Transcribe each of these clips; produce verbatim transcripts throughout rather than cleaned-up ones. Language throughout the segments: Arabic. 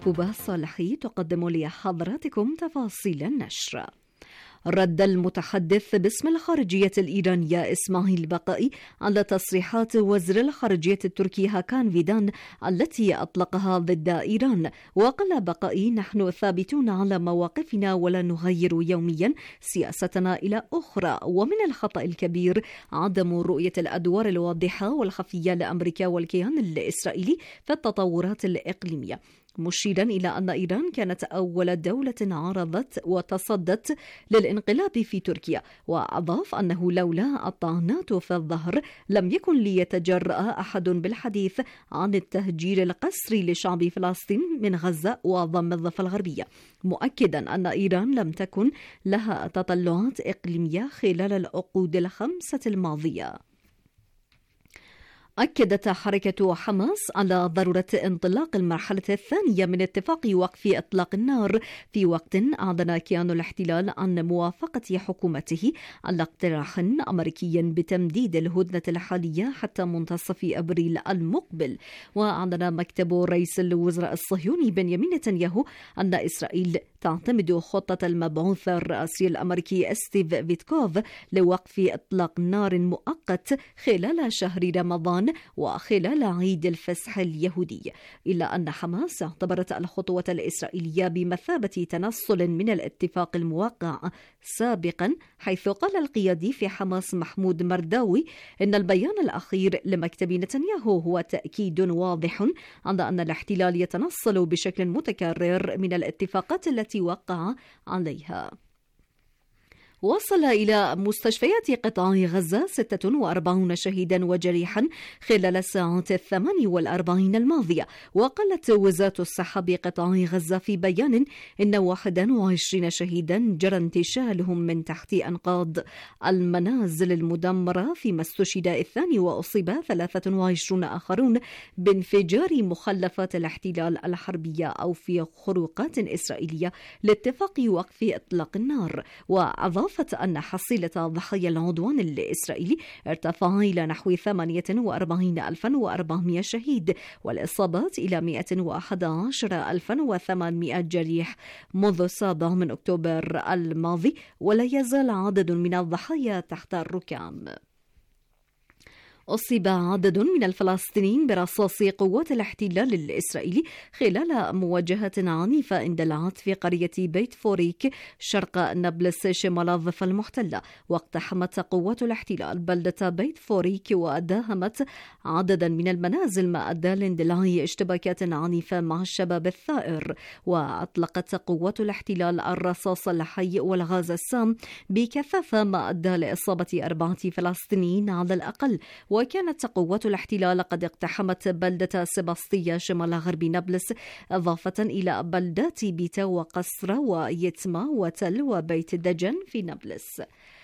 محبوبة صالحي تقدم لحضراتكم تفاصيل النشر. رد المتحدث باسم الخارجية الإيرانية إسماعيل بقائي على تصريحات وزير الخارجية التركي هاكان فيدان التي أطلقها ضد إيران. وقال بقائي: نحن ثابتون على مواقفنا ولا نغير يوميا سياستنا إلى أخرى، ومن الخطأ الكبير عدم رؤية الأدوار الواضحة والخفية لأمريكا والكيان الإسرائيلي في التطورات الإقليمية، مشيرا إلى أن إيران كانت أول دولة عارضت وتصدت للانقلاب في تركيا. وأضاف أنه لولا الطعنات في الظهر لم يكن ليتجرأ أحد بالحديث عن التهجير القسري لشعب فلسطين من غزة وضم الضفة الغربية، مؤكدا أن إيران لم تكن لها تطلعات إقليمية خلال العقود الخمسة الماضية. أكدت حركة حماس على ضرورة انطلاق المرحلة الثانية من اتفاق وقف إطلاق النار في وقت أعلن كيان الاحتلال عن موافقة حكومته على اقتراح أمريكي بتمديد الهدنة الحالية حتى منتصف أبريل المقبل. وأعلن مكتب رئيس الوزراء الصهيوني بنيامين نتنياهو أن إسرائيل تعتمد خطة المبعوث الرئاسي الأمريكي ستيف فيتكوف لوقف إطلاق نار مؤقت خلال شهر رمضان وخلال عيد الفصح اليهودي، إلا أن حماس اعتبرت الخطوة الإسرائيلية بمثابة تنصل من الاتفاق الموقع سابقا، حيث قال القيادي في حماس محمود مرداوي إن البيان الأخير لمكتب نتنياهو هو تأكيد واضح على أن الاحتلال يتنصل بشكل متكرر من الاتفاقات التي وقع عليها. وصل إلى مستشفيات قطاع غزة ستة وأربعين شهيدا وجريحا خلال الساعات الثمان والأربعين الماضية. وقالت وزارة الصحة بقطاع غزة في بيان إن واحد وعشرين شهيدا جرى انتشالهم من تحت أنقاض المنازل المدمرة، فيما استشهد اثنان وأصيب ثلاثة وعشرين آخرون بانفجار مخلفات الاحتلال الحربية أو في خروقات إسرائيلية لاتفاق وقف إطلاق النار. وأضاف أن حصيلة ضحايا العدوان الإسرائيلي ارتفع إلى نحو ثمانية وأربعين ألفا وأربعمائة شهيد، والإصابات إلى مئة وأحد عشر ألفا وثمانمائة جريح منذ السابع من أكتوبر الماضي، ولا يزال عدد من الضحايا تحت الركام. أصيب عدد من الفلسطينيين برصاص قوات الاحتلال الإسرائيلي خلال مواجهة عنيفة اندلعت في قرية بيت فوريك شرق نابلس شمال الضفة المحتلة. واقتحمت قوات الاحتلال بلدة بيت فوريك وأداهمت عددا من المنازل، ما أدى لاندلاع اشتباكات عنيفة مع الشباب الثائر. وأطلقت قوات الاحتلال الرصاص الحي والغاز السام بكثافة، ما أدى لإصابة أربعة فلسطينيين على الأقل. وكانت قوات الاحتلال قد اقتحمت بلدة سباسطية شمال غرب نابلس، إضافة إلى بلدات بيتا وقصر ويتما وتل وبيت دجن في نابلس.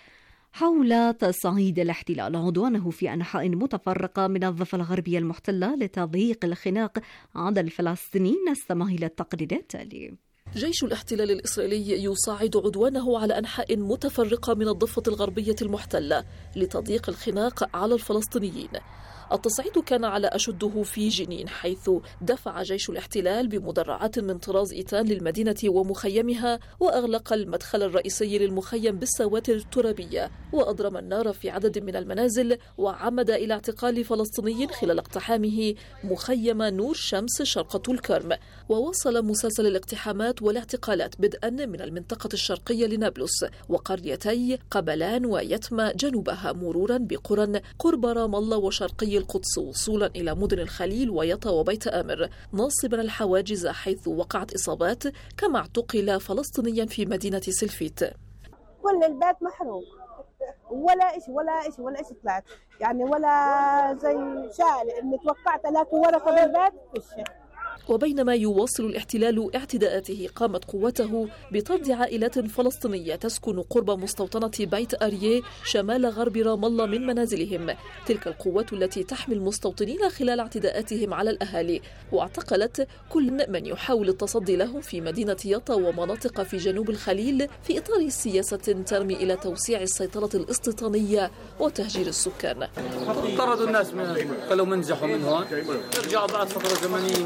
حول تصعيد الاحتلال عدوانه في أنحاء متفرقة من الضفة الغربية المحتلة لتضييق الخناق على الفلسطينيين، نستمع إلى التقرير التالي. جيش الاحتلال الإسرائيلي يصعد عدوانه على أنحاء متفرقة من الضفة الغربية المحتلة لتضييق الخناق على الفلسطينيين. التصعيد كان على أشده في جنين، حيث دفع جيش الاحتلال بمدرعات من طراز إيتان للمدينة ومخيمها، وأغلق المدخل الرئيسي للمخيم بالسواتر الترابية، وأضرم النار في عدد من المنازل، وعمد إلى اعتقال فلسطيني خلال اقتحامه مخيم نور شمس شرق طول كرم. ووصل مسلسل الاقتحامات والاعتقالات بدءا من المنطقة الشرقية لنابلس وقريتي قبلان ويتما جنوبها، مرورا بقرى قرب رام الله وشرقي القدس، وصولا إلى مدن الخليل ويطا وبيت آمر، ناصبا الحواجز حيث وقعت إصابات، كما اعتقل فلسطينيا في مدينة سلفيت. كل البيت محروق، ولا إشي ولا إشي ولا إشي طلعت، يعني ولا زي شال إني توقعت لك ورقة بالبيت وشي. وبينما يواصل الاحتلال اعتداءاته، قامت قوته بطرد عائلات فلسطينية تسكن قرب مستوطنة بيت أريه شمال غرب رام الله من منازلهم. تلك القوات التي تحمي المستوطنين خلال اعتداءاتهم على الأهالي، واعتقلت كل من يحاول التصدي لهم في مدينة يطا ومناطق في جنوب الخليل، في إطار سياسة ترمي إلى توسيع السيطرة الاستيطانية وتهجير السكان. طردوا الناس من قالوا منزحوا من هون، رجعوا بعد فترة زمنية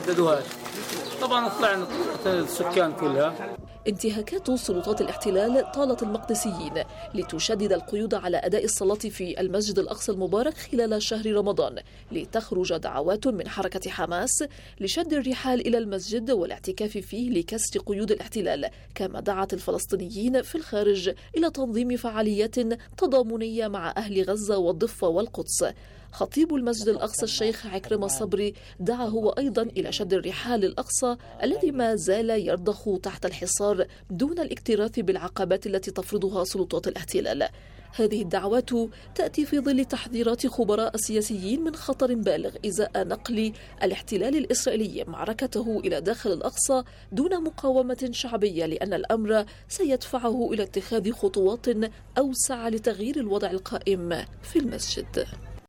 حددوهاش. طبعا طلعنا السكان كلها. انتهاكات سلطات الاحتلال طالت المقدسيين لتشدد القيود على أداء الصلاة في المسجد الأقصى المبارك خلال شهر رمضان، لتخرج دعوات من حركة حماس لشد الرحال إلى المسجد والاعتكاف فيه لكسر قيود الاحتلال، كما دعت الفلسطينيين في الخارج إلى تنظيم فعاليات تضامنية مع أهل غزة والضفة والقدس. خطيب المسجد الأقصى الشيخ عكرمة صبري دعا هو أيضا إلى شد الرحال الأقصى الذي ما زال يرضخ تحت الحصار دون الاكتراث بالعقبات التي تفرضها سلطات الاحتلال. هذه الدعوات تأتي في ظل تحذيرات خبراء سياسيين من خطر بالغ إزاء نقل الاحتلال الإسرائيلي معركته إلى داخل الأقصى دون مقاومة شعبية، لأن الأمر سيدفعه إلى اتخاذ خطوات أوسع لتغيير الوضع القائم في المسجد.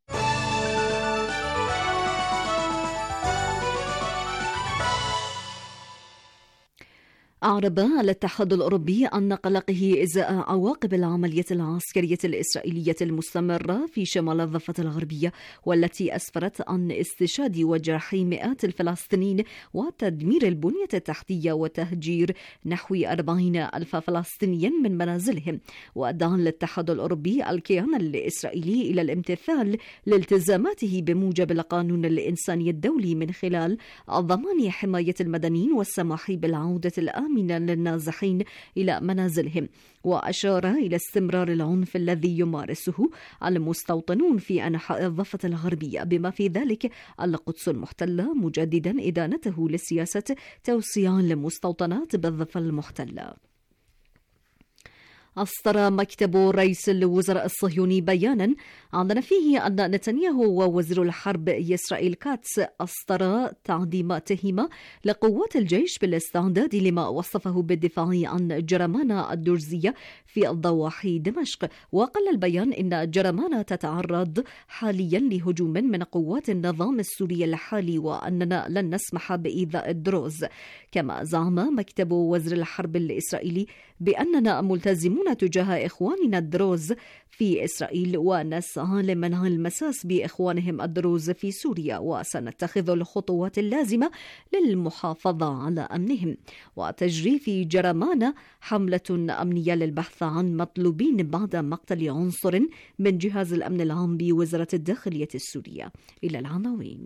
أعرب الاتحاد الأوروبي عن قلقه إزاء عواقب العملية العسكرية الإسرائيلية المستمرة في شمال الضفة الغربية، والتي أسفرت عن استشهاد وجرح مئات الفلسطينيين وتدمير البنية التحتية وتهجير نحو أربعين ألف فلسطينيا من منازلهم. وأدعى الاتحاد الأوروبي الكيان الإسرائيلي إلى الامتثال لالتزاماته بموجب القانون الإنساني الدولي من خلال ضمان حماية المدنيين والسماح بالعودة الآمنة من للنازحين إلى منازلهم. وأشار إلى استمرار العنف الذي يمارسه المستوطنون في أنحاء الضفة الغربية بما في ذلك القدس المحتلة، مجددا إدانته لسياسة توسيع المستوطنات بالضفة المحتلة. أصدر مكتب رئيس الوزراء الصهيوني بيانا أعلن فيه أن نتنياهو ووزير الحرب إسرائيل كاتس أصدر تعليماتهما لقوات الجيش بالاستعداد لما وصفه بالدفاع عن جرمانة الدرزية في ضواحي دمشق. وقال البيان إن جرمانة تتعرض حاليا لهجوم من قوات النظام السوري الحالي وأننا لن نسمح بإيذاء الدروز. كما زعم مكتب وزير الحرب الإسرائيلي بأننا ملتزمون تجاه إخواننا الدروز في إسرائيل ونسعى لمنع المساس بإخوانهم الدروز في سوريا، وسنتخذ الخطوات اللازمة للمحافظة على أمنهم. وتجري في جرمانة حملة أمنية للبحث عن مطلوبين بعد مقتل عنصر من جهاز الأمن العام بوزارة الداخلية السورية. إلى العناوين.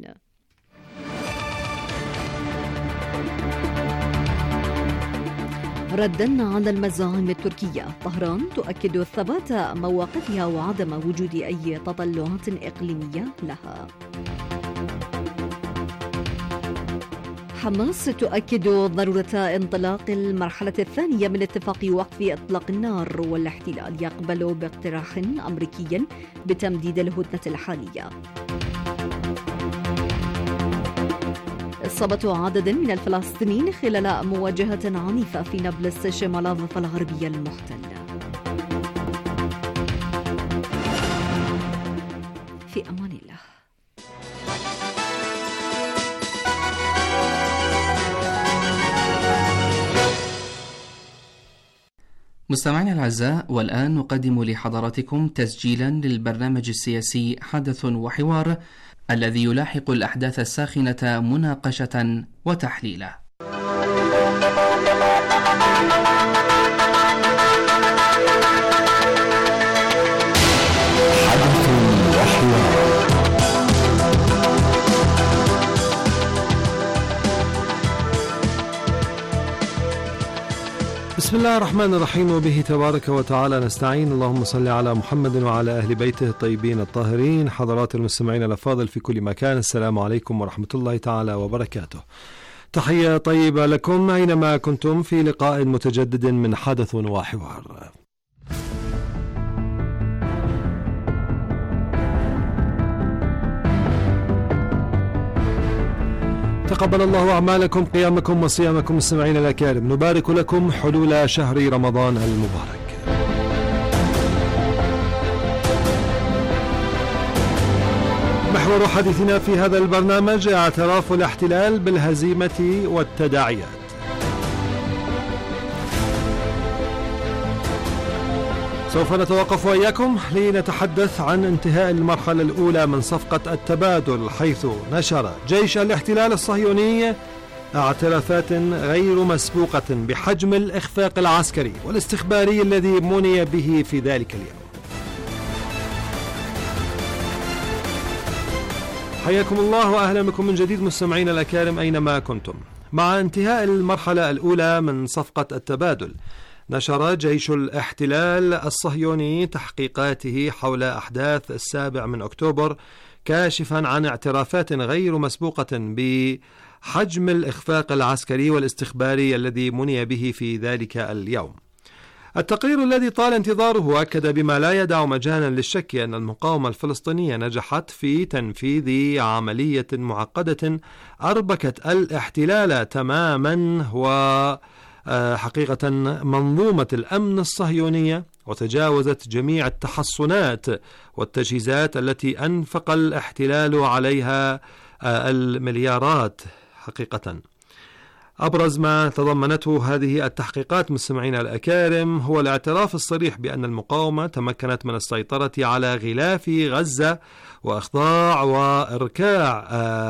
ردا على المزاعم التركية، طهران تؤكد ثبات مواقفها وعدم وجود أي تطلعات إقليمية لها. حماس تؤكد ضرورة انطلاق المرحلة الثانية من اتفاق وقف إطلاق النار، والاحتلال يقبل باقتراح أمريكي بتمديد الهدنة الحالية. إصابة عدد من الفلسطينيين خلال مواجهة عنيفة في نابلس شمال الضفة الغربية المحتلة. في أمان الله. مستمعينا الأعزاء، والآن نقدم لحضراتكم تسجيلا للبرنامج السياسي حدث وحوار الذي يلاحق الأحداث الساخنة مناقشة وتحليلا. حدث وحوار. بسم الله الرحمن الرحيم، وبه تبارك وتعالى نستعين. اللهم صل على محمد وعلى أهل بيته الطيبين الطاهرين. حضرات المستمعين الأفاضل في كل مكان، السلام عليكم ورحمة الله تعالى وبركاته. تحية طيبة لكم أينما كنتم في لقاء متجدد من حدث وحوار. تقبل الله أعمالكم، قيامكم وصيامكم. مستمعين الأكارم، نبارك لكم حلول شهر رمضان المبارك. محور حديثنا في هذا البرنامج اعتراف الاحتلال بالهزيمة والتداعيات. سوف نتوقف وإياكم لنتحدث عن انتهاء المرحلة الأولى من صفقة التبادل، حيث نشر جيش الاحتلال الصهيوني اعترافات غير مسبوقة بحجم الإخفاق العسكري والاستخباري الذي مني به في ذلك اليوم. حياكم الله وأهلا بكم من جديد مستمعين الأكارم أينما كنتم. مع انتهاء المرحلة الأولى من صفقة التبادل، نشر جيش الاحتلال الصهيوني تحقيقاته حول أحداث السابع من أكتوبر، كاشفا عن اعترافات غير مسبوقة بحجم الإخفاق العسكري والاستخباري الذي مني به في ذلك اليوم. التقرير الذي طال انتظاره أكد بما لا يدع مجالا للشك أن المقاومة الفلسطينية نجحت في تنفيذ عملية معقدة أربكت الاحتلال تماما و حقيقة منظومة الأمن الصهيونية، وتجاوزت جميع التحصنات والتجهيزات التي أنفق الاحتلال عليها المليارات. حقيقة أبرز ما تضمنته هذه التحقيقات مستمعينا الأكارم هو الاعتراف الصريح بأن المقاومة تمكنت من السيطرة على غلاف غزة وإخضاع وإركاع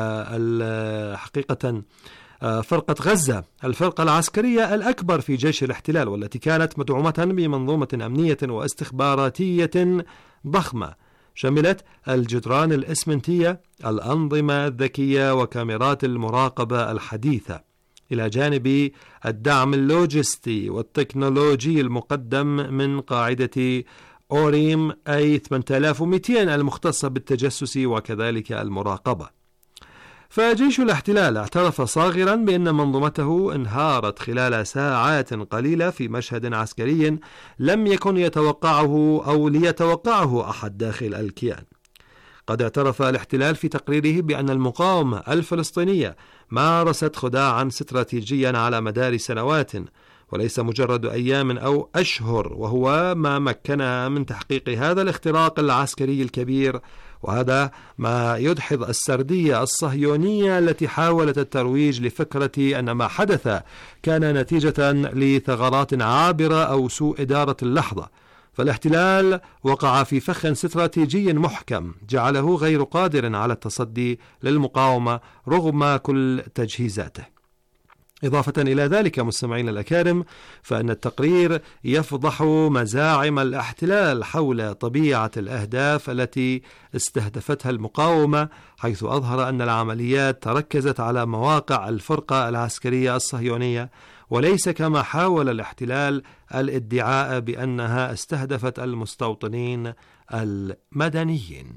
حقيقة فرقة غزة، الفرقة العسكرية الأكبر في جيش الاحتلال، والتي كانت مدعومة بمنظومة أمنية واستخباراتية ضخمة شملت الجدران الإسمنتية، الأنظمة الذكية، وكاميرات المراقبة الحديثة، إلى جانب الدعم اللوجستي والتكنولوجي المقدم من قاعدة أوريم أي ثمانية آلاف ومئتين المختصة بالتجسس وكذلك المراقبة. فجيش الاحتلال اعترف صاغرا بأن منظومته انهارت خلال ساعات قليلة في مشهد عسكري لم يكن يتوقعه أو ليتوقعه أحد داخل الكيان. قد اعترف الاحتلال في تقريره بأن المقاومة الفلسطينية مارست خداعا استراتيجيا على مدار سنوات وليس مجرد أيام أو أشهر، وهو ما مكن من تحقيق هذا الاختراق العسكري الكبير، وهذا ما يدحض السردية الصهيونية التي حاولت الترويج لفكرة أن ما حدث كان نتيجة لثغرات عابرة أو سوء إدارة اللحظة. فالاحتلال وقع في فخ استراتيجي محكم جعله غير قادر على التصدي للمقاومة رغم كل تجهيزاته. إضافة إلى ذلك مستمعين الأكارم، فإن التقرير يفضح مزاعم الاحتلال حول طبيعة الأهداف التي استهدفتها المقاومة، حيث أظهر أن العمليات تركزت على مواقع الفرقة العسكرية الصهيونية، وليس كما حاول الاحتلال الادعاء بأنها استهدفت المستوطنين المدنيين.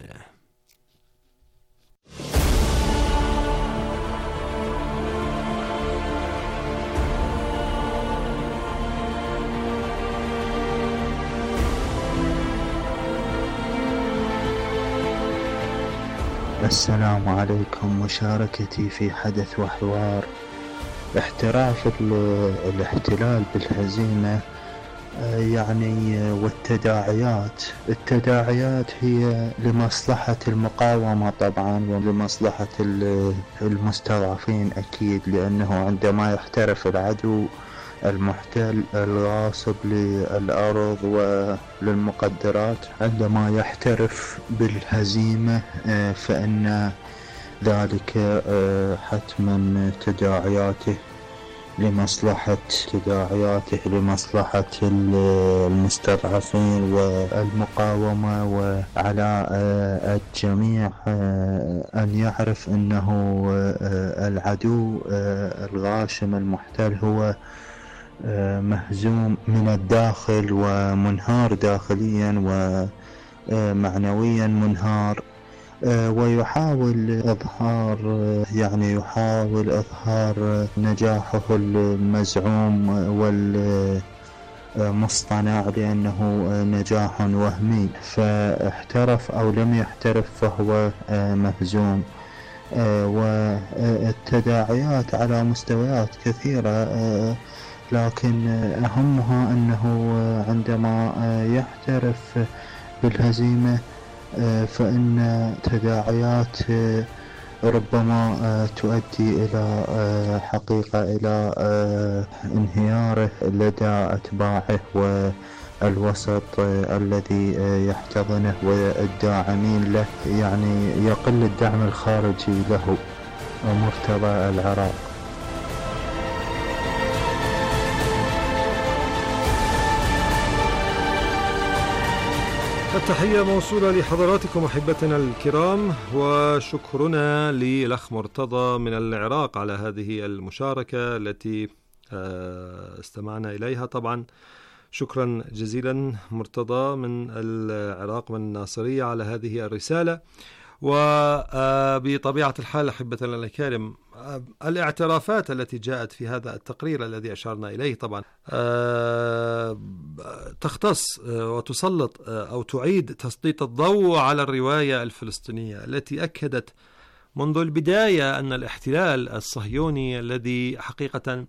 السلام عليكم. مشاركتي في حدث وحوار. احتراف الاحتلال بالهزيمة يعني والتداعيات التداعيات هي لمصلحة المقاومة طبعا ولمصلحة المستضعفين أكيد، لأنه عندما يحترف العدو المحتل الغاصب للأرض وللمقدرات، عندما يحترف بالهزيمة فإن ذلك حتما تداعياته لمصلحة تداعياته لمصلحة المستضعفين والمقاومة، وعلى الجميع أن يعرف أنه العدو الغاشم المحتل هو مهزوم من الداخل ومنهار داخليا ومعنويا منهار، ويحاول إظهار يعني يحاول إظهار نجاحه المزعوم والمصطنع لأنه نجاح وهمي، فاحترف أو لم يحترف فهو مهزوم. والتداعيات على مستويات كثيرة، لكن أهمها أنه عندما يحترف بالهزيمة فإن تداعيات ربما تؤدي إلى حقيقة إلى انهياره لدى أتباعه الوسط الذي يحتضنه والداعمين له، يعني يقل الدعم الخارجي له مرتضى العراق. التحية موصولة لحضراتكم أحبتنا الكرام، وشكرنا للأخ مرتضى من العراق على هذه المشاركة التي استمعنا إليها. طبعا شكرا جزيلا مرتضى من العراق من الناصرية على هذه الرسالة. وبطبيعة الحال أحبتنا الكرام، الاعترافات التي جاءت في هذا التقرير الذي أشرنا إليه طبعا تختص وتسلط أو تعيد تسليط الضوء على الرواية الفلسطينية التي أكدت منذ البداية أن الاحتلال الصهيوني الذي حقيقة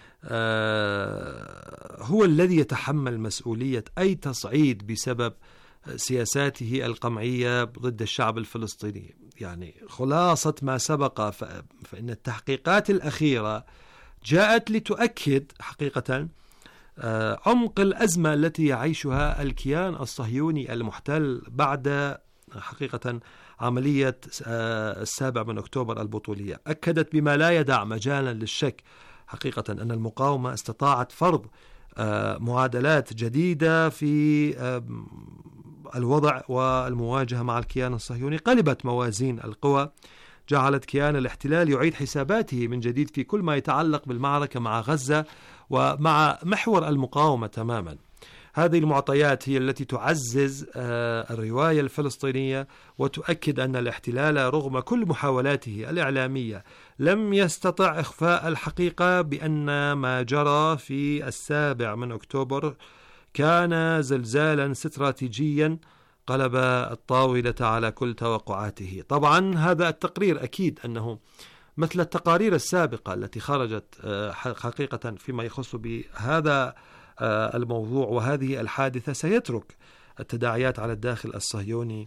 هو الذي يتحمل مسؤولية أي تصعيد بسبب سياساته القمعية ضد الشعب الفلسطيني. يعني خلاصة ما سبق فإن التحقيقات الأخيرة جاءت لتؤكد حقيقة عمق الأزمة التي يعيشها الكيان الصهيوني المحتل بعد حقيقة عملية السابع من أكتوبر البطولية. أكدت بما لا يدع مجالا للشك حقيقة أن المقاومة استطاعت فرض معادلات جديدة في الوضع والمواجهة مع الكيان الصهيوني، قلبت موازين القوى، جعلت كيان الاحتلال يعيد حساباته من جديد في كل ما يتعلق بالمعركة مع غزة ومع محور المقاومة تماما. هذه المعطيات هي التي تعزز الرواية الفلسطينية وتؤكد أن الاحتلال رغم كل محاولاته الإعلامية لم يستطع إخفاء الحقيقة بأن ما جرى في السابع من أكتوبر كان زلزالا استراتيجيا قلب الطاولة على كل توقعاته. طبعا هذا التقرير أكيد أنه مثل التقارير السابقة التي خرجت حقيقة فيما يخص بهذا الموضوع وهذه الحادثة سيترك التداعيات على الداخل الصهيوني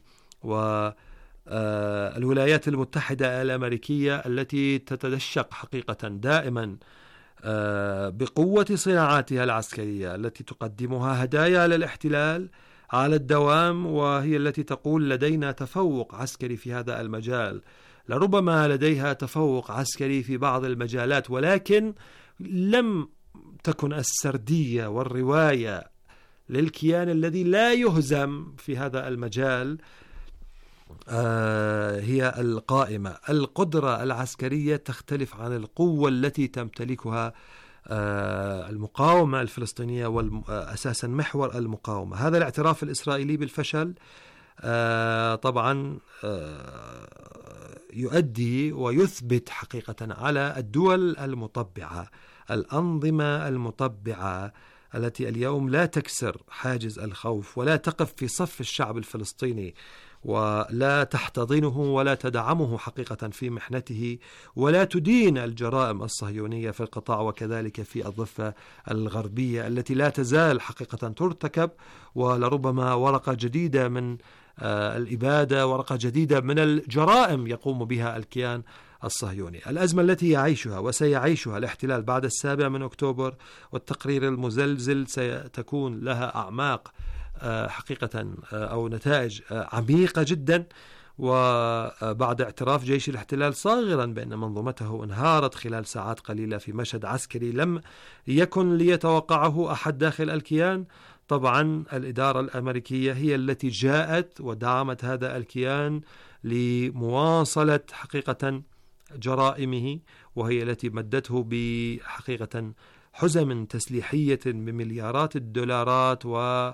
والولايات المتحدة الأمريكية التي تتدشق حقيقة دائما بقوة صناعاتها العسكرية التي تقدمها هدايا للاحتلال على الدوام، وهي التي تقول لدينا تفوق عسكري في هذا المجال. لربما لديها تفوق عسكري في بعض المجالات، ولكن لم تكن السردية والرواية للكيان الذي لا يهزم في هذا المجال آه هي القائمة. القدرة العسكرية تختلف عن القوة التي تمتلكها آه المقاومة الفلسطينية وأساسا محور المقاومة. هذا الاعتراف الإسرائيلي بالفشل آه طبعا آه يؤدي ويثبت حقيقة على الدول المطبعة، الأنظمة المطبعة التي اليوم لا تكسر حاجز الخوف ولا تقف في صف الشعب الفلسطيني ولا تحتضنه ولا تدعمه حقيقة في محنته ولا تدين الجرائم الصهيونية في القطاع وكذلك في الضفة الغربية التي لا تزال حقيقة ترتكب، ولربما ورقة جديدة من الإبادة، ورقة جديدة من الجرائم يقوم بها الكيان الصهيوني. الأزمة التي يعيشها وسيعيشها الاحتلال بعد السابع من أكتوبر والتقرير المزلزل ستكون لها أعماق حقيقة أو نتائج عميقة جدا. وبعد اعتراف جيش الاحتلال صاغرا بأن منظومته انهارت خلال ساعات قليلة في مشهد عسكري لم يكن ليتوقعه أحد داخل الكيان، طبعا الإدارة الأمريكية هي التي جاءت ودعمت هذا الكيان لمواصلة حقيقة جرائمه، وهي التي مدته بحقيقة حزم تسليحية بمليارات الدولارات، و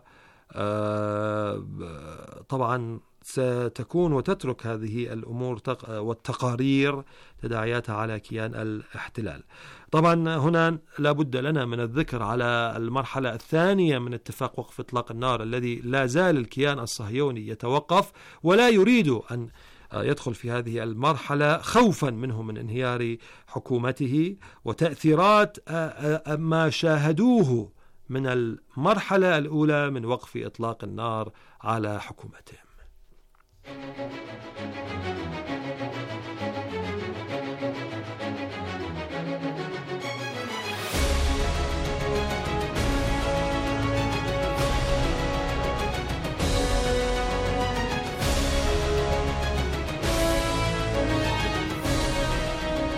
طبعا ستكون وتترك هذه الأمور والتقارير تداعياتها على كيان الاحتلال. طبعا هنا لابد لنا من الذكر على المرحلة الثانية من اتفاق وقف إطلاق النار الذي لا زال الكيان الصهيوني يتوقف ولا يريد أن يدخل في هذه المرحلة خوفا منه من انهيار حكومته وتأثيرات ما شاهدوه من المرحلة الأولى من وقف إطلاق النار على حكومتهم.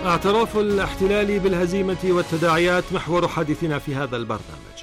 اعتراف الاحتلال بالهزيمة والتداعيات محور حديثنا في هذا البرنامج.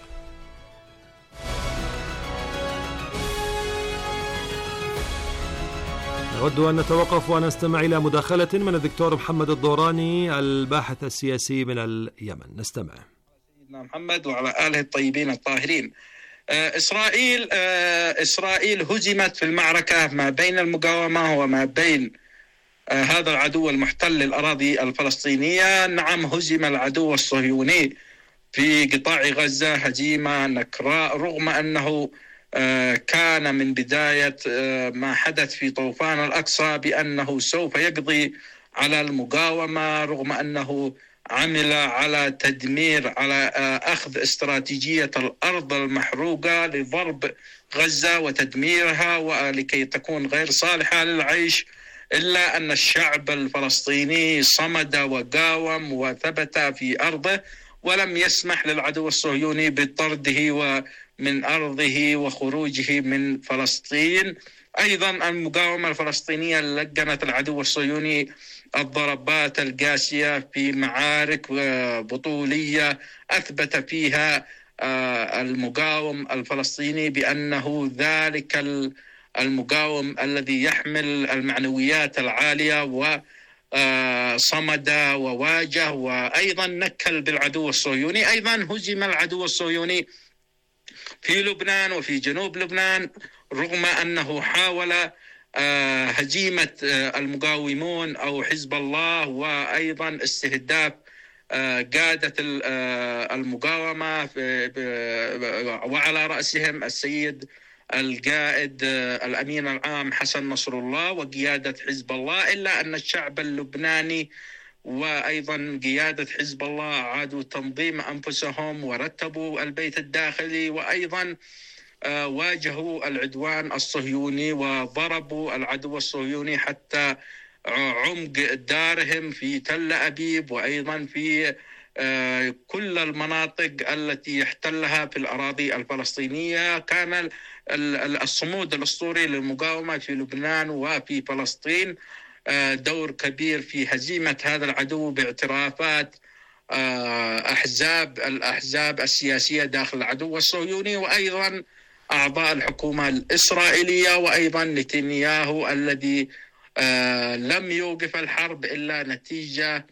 نود أن نتوقف ونستمع إلى مداخلة من الدكتور محمد الضوراني الباحث السياسي من اليمن. نستمع. سيدنا محمد وعلى آله الطيبين الطاهرين. إسرائيل إسرائيل هزمت في المعركة ما بين المقاومة وما بين هذا العدو المحتل للأراضي الفلسطينية. نعم، هزم العدو الصهيوني في قطاع غزة هزيمة نكراء، رغم أنه كان من بداية ما حدث في طوفان الأقصى بأنه سوف يقضي على المقاومة، رغم أنه عمل على تدمير على أخذ استراتيجية الأرض المحروقة لضرب غزة وتدميرها ولكي تكون غير صالحة للعيش، إلا أن الشعب الفلسطيني صمد وقاوم وثبت في أرضه ولم يسمح للعدو الصهيوني بطرده ومن أرضه وخروجه من فلسطين. أيضا المقاومة الفلسطينية لقنت العدو الصهيوني الضربات القاسية في معارك بطولية أثبت فيها المقاوم الفلسطيني بأنه ذلك المقاوم الذي يحمل المعنويات العالية وصمد وواجه وأيضا نكل بالعدو الصهيوني. أيضا هزم العدو الصهيوني في لبنان وفي جنوب لبنان، رغم أنه حاول هزيمة المقاومون أو حزب الله وأيضا استهداف قادة المقاومة وعلى رأسهم السيد القائد الأمين العام حسن نصر الله وقيادة حزب الله، إلا أن الشعب اللبناني وأيضا قيادة حزب الله عادوا تنظيم أنفسهم ورتبوا البيت الداخلي، وأيضا واجهوا العدوان الصهيوني وضربوا العدو الصهيوني حتى عمق دارهم في تل أبيب وأيضا في كل المناطق التي يحتلها في الأراضي الفلسطينية. كان الصمود الأسطوري للمقاومة في لبنان وفي فلسطين دور كبير في هزيمة هذا العدو باعترافات أحزاب الأحزاب السياسية داخل العدو الصهيوني وأيضا أعضاء الحكومة الإسرائيلية وأيضا نتنياهو الذي لم يوقف الحرب إلا نتيجة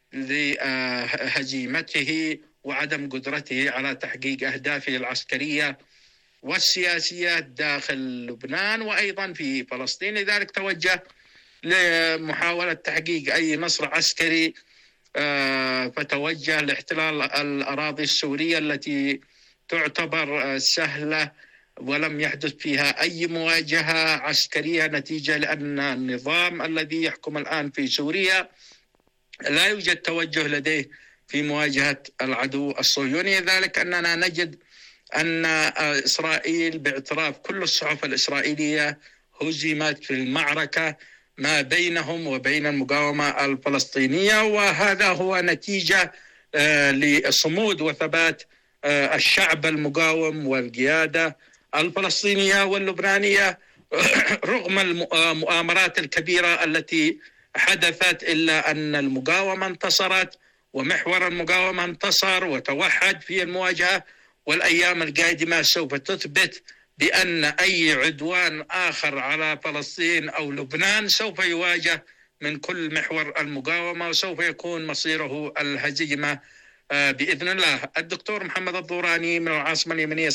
لهزيمته وعدم قدرته على تحقيق أهدافه العسكرية والسياسية داخل لبنان وأيضا في فلسطين. لذلك توجه لمحاولة تحقيق أي نصر عسكري، فتوجه لاحتلال الأراضي السورية التي تعتبر سهلة ولم يحدث فيها أي مواجهة عسكرية، نتيجة لأن النظام الذي يحكم الآن في سوريا لا يوجد توجه لديه في مواجهة العدو الصهيوني. ذلك أننا نجد أن إسرائيل باعتراف كل الصحف الإسرائيلية هزمت في المعركة ما بينهم وبين المقاومة الفلسطينية، وهذا هو نتيجة لصمود وثبات الشعب المقاوم والقيادة الفلسطينية واللبنانية رغم المؤامرات الكبيرة التي حدثت، إلا أن المقاومة انتصرت ومحور المقاومة انتصر وتوحد في المواجهة، والأيام القادمة سوف تثبت بأن أي عدوان آخر على فلسطين أو لبنان سوف يواجه من كل محور المقاومة وسوف يكون مصيره الهزيمة بإذن الله. الدكتور محمد الضوراني من العاصمة اليمنية.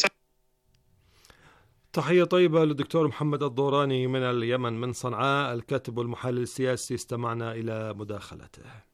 تحية طيبة للدكتور محمد الضوراني من اليمن من صنعاء، الكاتب والمحلل السياسي. استمعنا إلى مداخلته.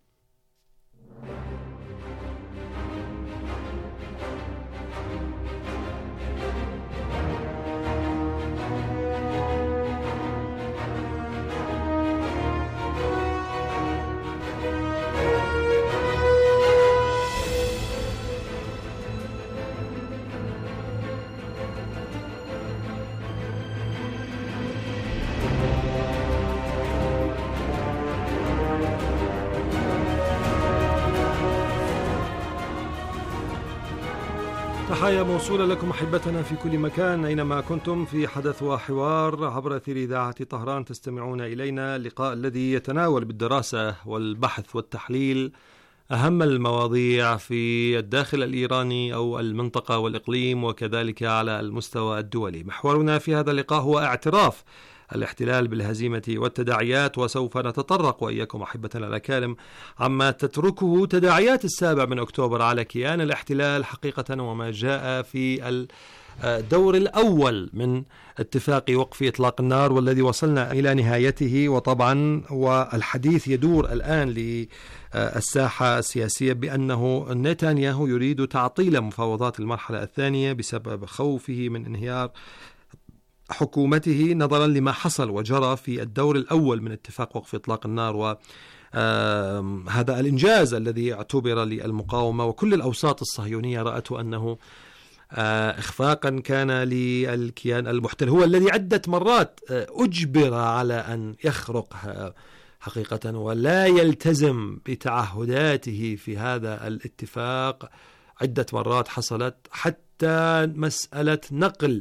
تحية موصولة لكم أحبتنا في كل مكان أينما كنتم في حدث وحوار عبر أثير إذاعة طهران. تستمعون إلينا اللقاء الذي يتناول بالدراسة والبحث والتحليل أهم المواضيع في الداخل الإيراني أو المنطقة والإقليم وكذلك على المستوى الدولي. محورنا في هذا اللقاء هو اعتراف الاحتلال بالهزيمة والتداعيات، وسوف نتطرق وإياكم أحبتنا الأكارم عما تتركه تداعيات السابع من أكتوبر على كيان الاحتلال حقيقة، وما جاء في الدور الأول من اتفاق وقف إطلاق النار والذي وصلنا إلى نهايته. وطبعا والحديث يدور الآن للساحة السياسية بأنه نتنياهو يريد تعطيل مفاوضات المرحلة الثانية بسبب خوفه من انهيار حكومته نظرا لما حصل وجرى في الدور الأول من اتفاق وقف إطلاق النار، وهذا الإنجاز الذي اعتبر للمقاومة وكل الأوساط الصهيونية رأته أنه إخفاقا كان للكيان المحتل، هو الذي عدة مرات أجبر على أن يخرق حقيقة ولا يلتزم بتعهداته في هذا الاتفاق. عدة مرات حصلت حتى مسألة نقل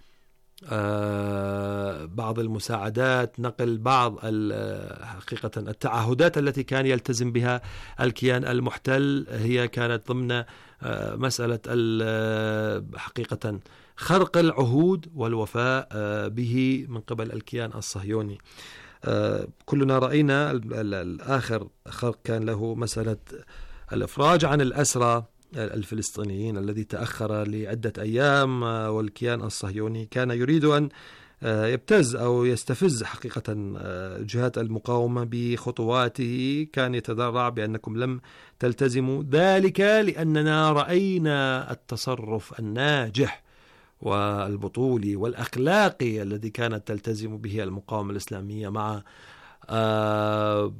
آه بعض المساعدات، نقل بعض حقيقة التعهدات التي كان يلتزم بها الكيان المحتل، هي كانت ضمن آه مسألة حقيقة خرق العهود والوفاء آه به من قبل الكيان الصهيوني. آه كلنا رأينا الآخر خرق كان له مسألة الإفراج عن الأسرى الفلسطينيين الذي تأخر لعدة أيام، والكيان الصهيوني كان يريد أن يبتز أو يستفز حقيقة جهات المقاومة بخطواته. كان يتذرع بأنكم لم تلتزموا، ذلك لأننا رأينا التصرف الناجح والبطولي والأخلاقي الذي كانت تلتزم به المقاومة الإسلامية مع آه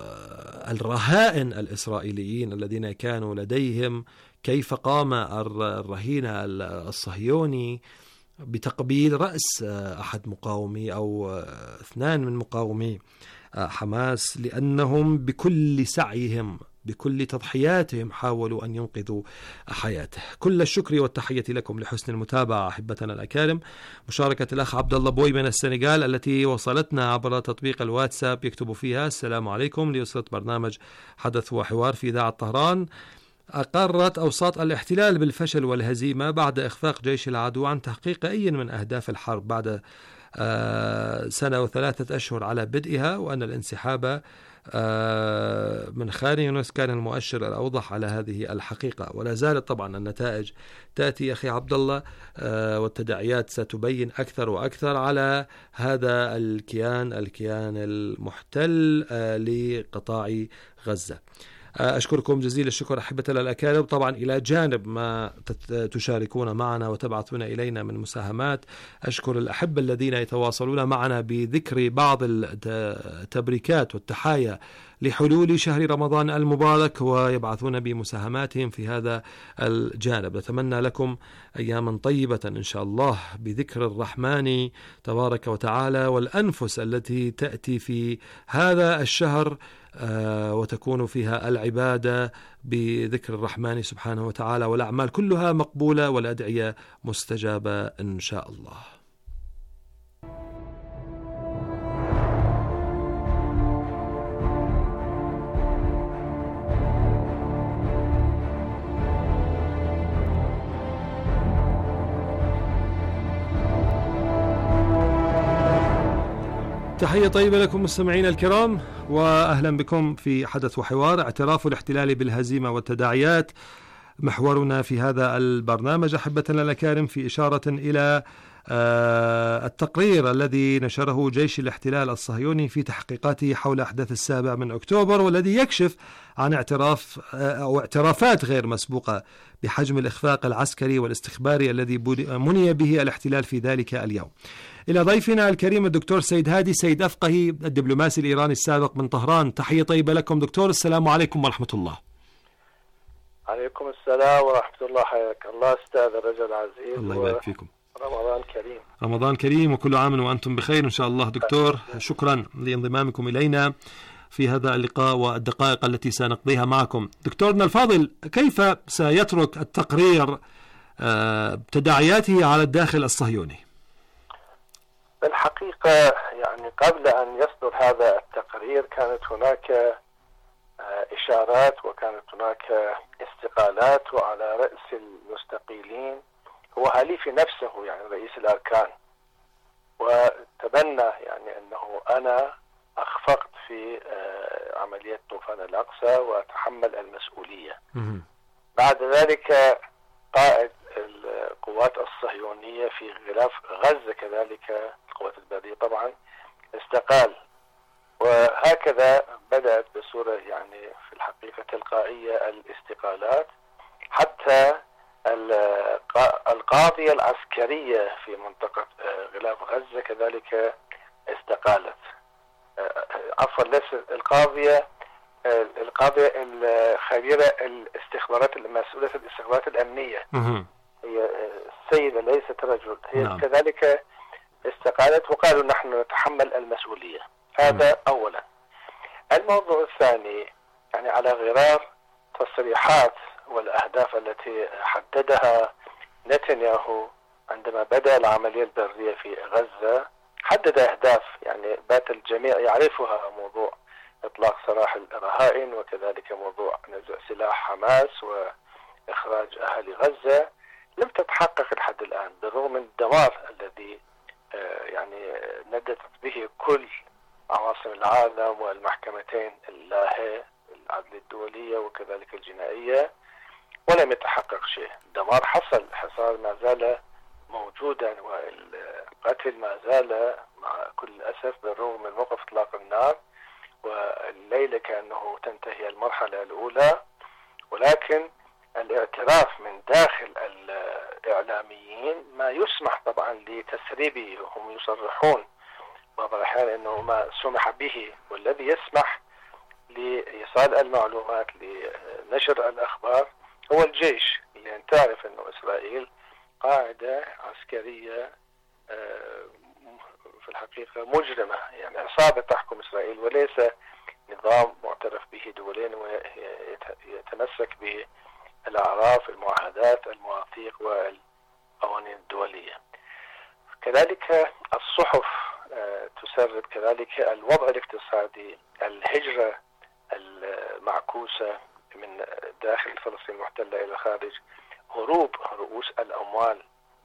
الرهائن الإسرائيليين الذين كانوا لديهم. كيف قام الرهين الصهيوني بتقبيل رأس أحد مقاومي أو اثنان من مقاومي حماس، لأنهم بكل سعيهم بكل تضحياتهم حاولوا أن ينقذوا حياته. كل الشكر والتحية لكم لحسن المتابعة أحبتنا الأكارم. مشاركة الأخ عبد الله بوي من السنغال التي وصلتنا عبر تطبيق الواتساب يكتب فيها: السلام عليكم، لأسرة برنامج حدث وحوار في إذاعة طهران. أقرت أوساط الاحتلال بالفشل والهزيمة بعد إخفاق جيش العدو عن تحقيق أي من أهداف الحرب بعد سنة وثلاثة أشهر على بدئها، وأن الانسحاب من خان يونس كان المؤشر الأوضح على هذه الحقيقة. ولا زالت طبعا النتائج تأتي أخي عبد الله، والتداعيات ستبين أكثر وأكثر على هذا الكيان الكيان المحتل لقطاع غزة. أشكركم جزيل الشكر أحبتنا الأكارم. طبعا إلى جانب ما تشاركون معنا وتبعثون إلينا من مساهمات، أشكر الأحبة الذين يتواصلون معنا بذكر بعض التبريكات والتحايا لحلول شهر رمضان المبارك ويبعثون بمساهماتهم في هذا الجانب. نتمنى لكم أياما طيبة إن شاء الله بذكر الرحمن تبارك وتعالى، والأنفس التي تأتي في هذا الشهر وتكون فيها العبادة بذكر الرحمن سبحانه وتعالى، والأعمال كلها مقبولة والأدعية مستجابة إن شاء الله. تحية طيبة لكم مستمعين الكرام، وأهلا بكم في حدث وحوار. اعتراف الاحتلال بالهزيمة والتداعيات محورنا في هذا البرنامج أحبتنا الأكارم، في إشارة إلى التقرير الذي نشره جيش الاحتلال الصهيوني في تحقيقاته حول أحداث السابع من أكتوبر، والذي يكشف عن اعتراف أو اعترافات غير مسبوقة بحجم الإخفاق العسكري والاستخباري الذي مني به الاحتلال في ذلك اليوم. إلى ضيفنا الكريم الدكتور سيد هادي سيد أفقهي الدبلوماسي الإيراني السابق من طهران. تحية طيبة لكم دكتور، السلام عليكم ورحمة الله. عليكم السلام ورحمة الله، حياك الله أستاذ الرجل العزيز. الله يبارك فيكم. رمضان كريم. رمضان كريم وكل عام وأنتم بخير إن شاء الله. دكتور شكرا لانضمامكم إلينا في هذا اللقاء والدقائق التي سنقضيها معكم. دكتورنا الفاضل، كيف سيترك التقرير تداعياته على الداخل الصهيوني؟ بالحقيقة يعني قبل أن يصدر هذا التقرير كانت هناك إشارات وكانت هناك استقالات، وعلى رأس المستقيلين هو هاليفي نفسه يعني رئيس الأركان، وتبنى يعني أنه أنا أخفقت في عملية طوفان الأقصى وأتحمل المسؤولية. بعد ذلك قائد القوات الصهيونية في غلاف غزة كذلك القوات البرية طبعا استقال، وهكذا بدأت بصورة يعني في الحقيقة تلقائية الاستقالات، حتى القاضية العسكرية في منطقة غلاف غزة كذلك استقالت. عفوا ليس القاضية القاضية الخبيرة الاستخبارات المسؤولة الاستخبارات الأمنية، هي السيدة ليست رجل، هي نعم. كذلك استقالت وقالوا نحن نتحمل المسؤولية. هذا م. أولا. الموضوع الثاني يعني على غرار تصريحات والأهداف التي حددها نتنياهو عندما بدأ العملية البرية في غزة، حدد أهداف يعني بات الجميع يعرفها، موضوع إطلاق سراح الرهائن وكذلك موضوع نزع سلاح حماس وإخراج أهل غزة، لم تتحقق لحد الآن بالرغم من الدمار الذي يعني ندت به كل عواصم العالم والمحكمتين اللاهة العدل الدولية وكذلك الجنائية، ولم يتحقق شيء. الدمار حصل، الحصار ما زال موجودا والقتل ما زال مع كل الأسف بالرغم من موقف إطلاق النار، والليلة كأنه تنتهي المرحلة الأولى، ولكن الاعتراف من داخل الإعلاميين ما يسمح طبعا لتسريبه، هم يصرحون بعض الأحيان أنه ما سمح به، والذي يسمح لإيصال المعلومات لنشر الأخبار هو الجيش، لأن تعرف أنه إسرائيل قاعدة عسكرية في الحقيقة مجرمة، يعني عصابة تحكم إسرائيل وليس نظام معترف به دوليا ويتمسك بالأعراف المعاهدات المواثيق والقوانين الدولية. كذلك الصحف تسرد كذلك الوضع الاقتصادي، الهجرة المعكوسة من داخل فلسطين المحتلة إلى الخارج، هروب رؤوس الأموال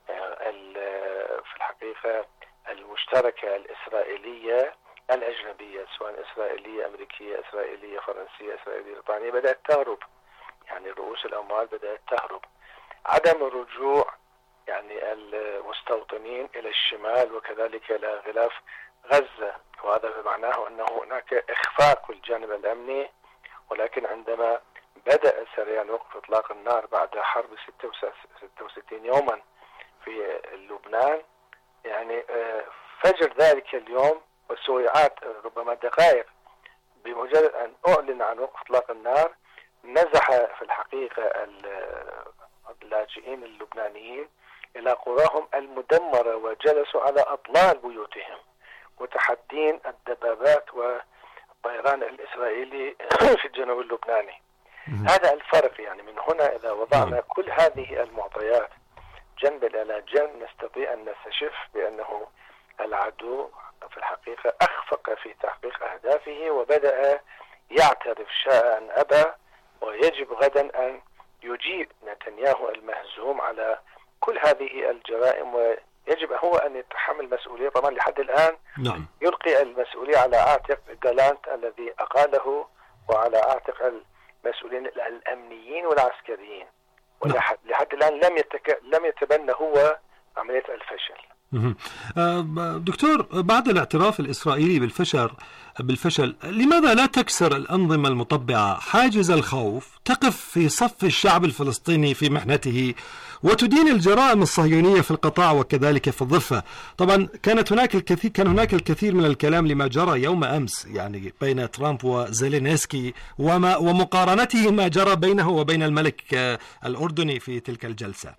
في الحقيقة المشتركة الإسرائيلية الأجنبية، سواء إسرائيلية أمريكية إسرائيلية فرنسية إسرائيلية بريطانية، بدأت تهرب، يعني رؤوس الأموال بدأت تهرب. عدم الرجوع يعني المستوطنين إلى الشمال وكذلك إلى غلاف غزة، وهذا بمعناه أنه هناك إخفاق في الجانب الأمني، ولكن عندما بدأ سريان وقف إطلاق النار بعد حرب ستة وستين يوما في لبنان، يعني فجر ذلك اليوم والسويعات ربما دقائق بمجرد أن أعلن عن وقف إطلاق النار، نزح في الحقيقة اللاجئين اللبنانيين إلى قراهم المدمرة وجلسوا على أطلال بيوتهم متحدين الدبابات والطيران الإسرائيلي في الجنوب اللبناني. هذا الفرق، يعني من هنا إذا وضعنا كل هذه المعطيات جنبا إلى جنب نستطيع أن نستشف بأنه العدو في الحقيقة أخفق في تحقيق أهدافه وبدأ يعترف شاء أن أبى، ويجب غدا أن يجيب نتنياهو المهزوم على كل هذه الجرائم، ويجب هو أن يتحمل مسؤولية. طبعا لحد الآن نعم. يلقي المسؤولية على عاتق جالانت الذي أقاله وعلى عاتق المسؤولين الأمنيين والعسكريين، ولحد لحد الآن لم يتك... لم يتبنى هو عملية الفشل. دكتور، بعد الاعتراف الإسرائيلي بالفشل بالفشل لماذا لا تكسر الأنظمة المطبعة حاجز الخوف، تقف في صف الشعب الفلسطيني في محنته وتدين الجرائم الصهيونية في القطاع وكذلك في الضفة؟ طبعا كانت هناك الكثير كان هناك الكثير من الكلام لما جرى يوم أمس يعني بين ترامب وزيلينسكي وما ومقارنته ما جرى بينه وبين الملك الأردني في تلك الجلسة.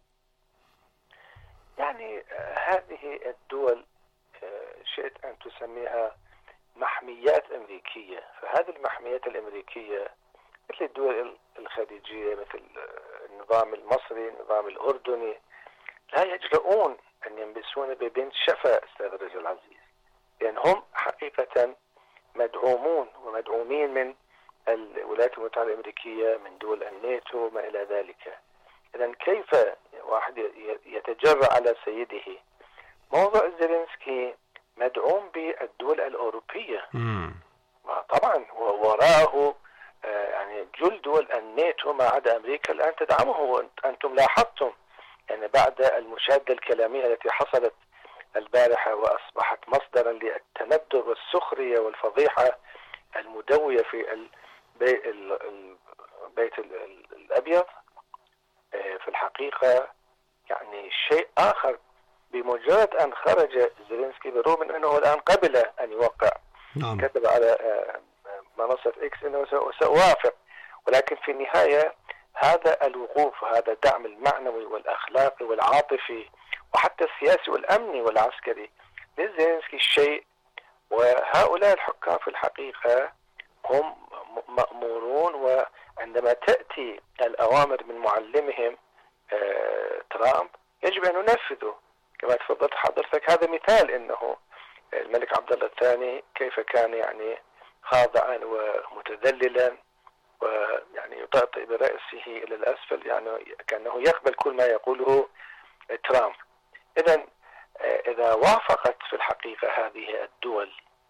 يعني هذه الدول شئت أن تسميها محميات أمريكية، فهذه المحميات الأمريكية مثل الدول الخليجية، مثل النظام المصري، النظام الأردني، لا يجرؤون أن ينبسون ببنت شفا أستاذ رجل العزيز، لأن هم حقيقة مدعومون ومدعومين من الولايات المتحدة الأمريكية، من دول الناتو وما إلى ذلك. إذن كيف واحد يتجرأ على سيده؟ موضوع زيلينسكي مدعوم بالدول الأوروبية طبعا، ووراءه يعني جل دول الناتو ما عدا أمريكا الآن تدعمه. وأنتم لاحظتم يعني بعد المشادة الكلامية التي حصلت البارحة وأصبحت مصدرا للتندر والسخرية والفضيحة المدوية في البيت, البيت الأبيض، في الحقيقة يعني شيء آخر. بمجرد أن خرج زيلينسكي، بالرغم من أنه الآن قبل أن يوقع، نعم. كتب على منصة إكس أنه سأوافق، ولكن في النهاية هذا الوقوف، هذا الدعم المعنوي والأخلاقي والعاطفي وحتى السياسي والأمني والعسكري لزيلينسكي شيء. وهؤلاء الحكام في الحقيقة هم مأمورون، وعندما تأتي الأوامر من معلمهم ترامب يجب أن ينفذوا. كما تفضلت حضرتك، هذا مثال انه الملك عبد الله الثاني كيف كان يعني خاضعا ومتذللا ويعني يطأطئ برأسه الى الاسفل، يعني كأنه يقبل كل ما يقوله ترامب. اذا اذا وافقت في الحقيقة هذه الدول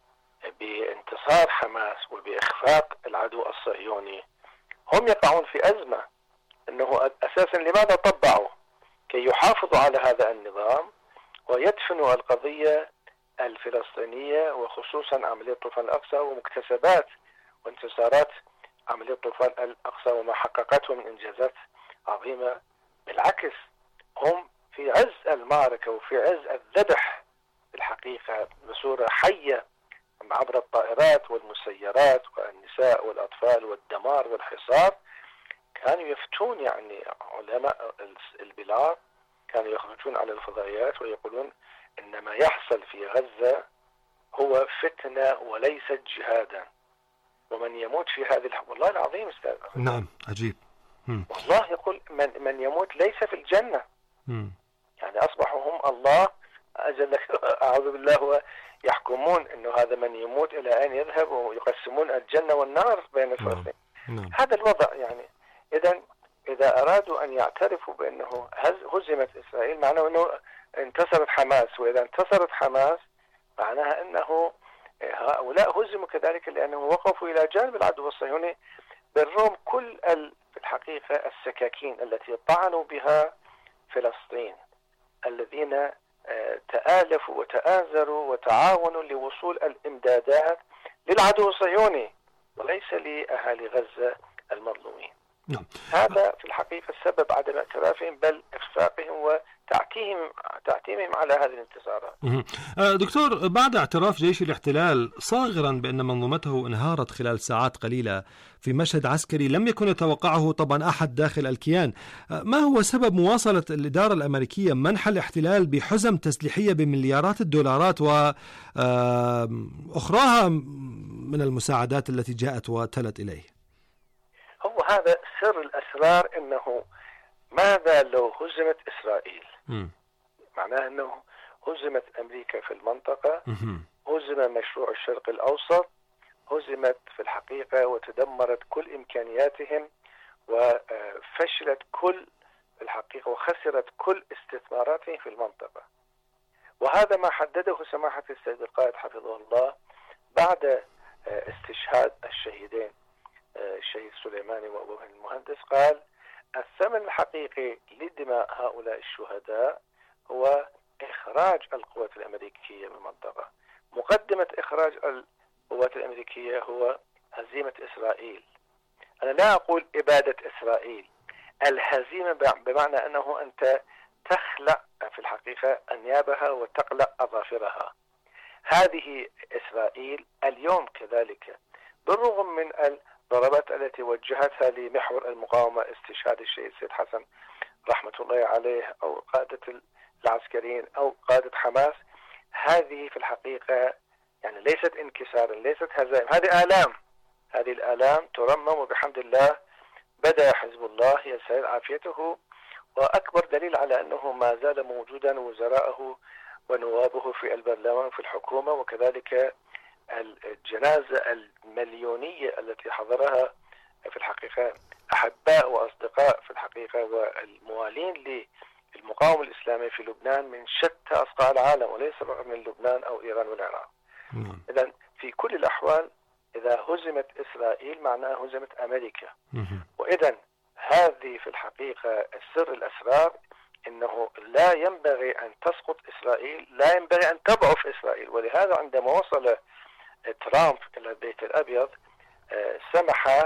بانتصار حماس وبإخفاق العدو الصهيوني، هم يقعون في أزمة. انه اساسا لماذا طبعوا؟ كي يحافظوا على هذا النظام ويدفنوا القضية الفلسطينية، وخصوصا عملية طوفان الأقصى ومكتسبات وانتصارات عملية طوفان الأقصى وما حققته من إنجازات عظيمة. بالعكس، هم في عز المعركة وفي عز الذبح في الحقيقة بصورة حية عبر الطائرات والمسيرات والنساء والأطفال والدمار والحصار. كانوا يفتون يعني علماء البلاد، كانوا يخرجون على الفضائيات ويقولون إن ما يحصل في غزة هو فتنة وليست جهادا، ومن يموت في هذه الحرب والله العظيم استاذ. نعم عجيب. مم. والله يقول من من يموت ليس في الجنة. مم. يعني أصبحوا هم الله أجل أعوذ بالله، ويحكمون إنه هذا من يموت إلى أين يذهب، ويقسمون الجنة والنار بين الفريقين. نعم. هذا الوضع يعني. إذا إذا أرادوا أن يعترفوا بأنه هزمت إسرائيل، معناه أنه انتصرت حماس، وإذا انتصرت حماس معناها أنه هؤلاء هزموا كذلك، لأنهم وقفوا إلى جانب العدو الصهيوني بالرغم كل في الحقيقة السكاكين التي طعنوا بها فلسطين، الذين تآلفوا وتآزروا وتعاونوا لوصول الإمدادات للعدو الصهيوني وليس لأهالي غزة المظلومين. نعم. هذا في الحقيقة السبب عدم اعترافهم بل إخفاقهم وتعتيمهم تعتيمهم على هذه الانتصارات. دكتور، بعد اعتراف جيش الاحتلال صاغرا بأن منظومته انهارت خلال ساعات قليلة في مشهد عسكري لم يكن يتوقعه طبعا أحد داخل الكيان، ما هو سبب مواصلة الإدارة الأمريكية منح الاحتلال بحزم تسليحية بمليارات الدولارات وأخراها من المساعدات التي جاءت وتلت إليه؟ هو هذا سر الأسرار، أنه ماذا لو هزمت إسرائيل؟ م. معناه أنه هزمت أمريكا في المنطقة، م. هزم مشروع الشرق الأوسط، هزمت في الحقيقة وتدمرت كل إمكانياتهم، وفشلت كل في الحقيقة وخسرت كل استثماراتهم في المنطقة. وهذا ما حدده سماحة السيد القائد حفظه الله بعد استشهاد الشهيدين الشهيد سليماني وأبوه المهندس. قال الثمن الحقيقي لدماء هؤلاء الشهداء هو إخراج القوات الأمريكية من المنطقة. مقدمة إخراج القوات الأمريكية هو هزيمة إسرائيل. أنا لا أقول إبادة إسرائيل، الهزيمة بمعنى أنه أنت تخلع في الحقيقة أنيابها وتقلع أظافرها. هذه إسرائيل اليوم كذلك بالرغم من الضربات التي وجهتها لمحور المقاومة استشهاد الشهيد سيد حسن رحمة الله عليه أو قادة العسكريين أو قادة حماس، هذه في الحقيقة يعني ليست انكسارا، ليست هزائم، هذه آلام. هذه الآلام ترمم، وبحمد الله بدأ حزب الله يسعد عافيته وأكبر دليل على أنه ما زال موجودا وزراءه ونوابه في البرلمان وفي الحكومة، وكذلك الجنازة المليونية التي حضرها في الحقيقة أحباء وأصدقاء في الحقيقة والموالين للمقاومة الإسلامية في لبنان من شتى أصقاع العالم وليس فقط من لبنان أو إيران والعراق. إذن في كل الأحوال إذا هزمت إسرائيل معناها هزمت أمريكا. وإذن هذه في الحقيقة السر الأسرار، إنه لا ينبغي أن تسقط إسرائيل، لا ينبغي أن تضعف إسرائيل. ولهذا عندما وصل ترامب إلى البيت الأبيض سمح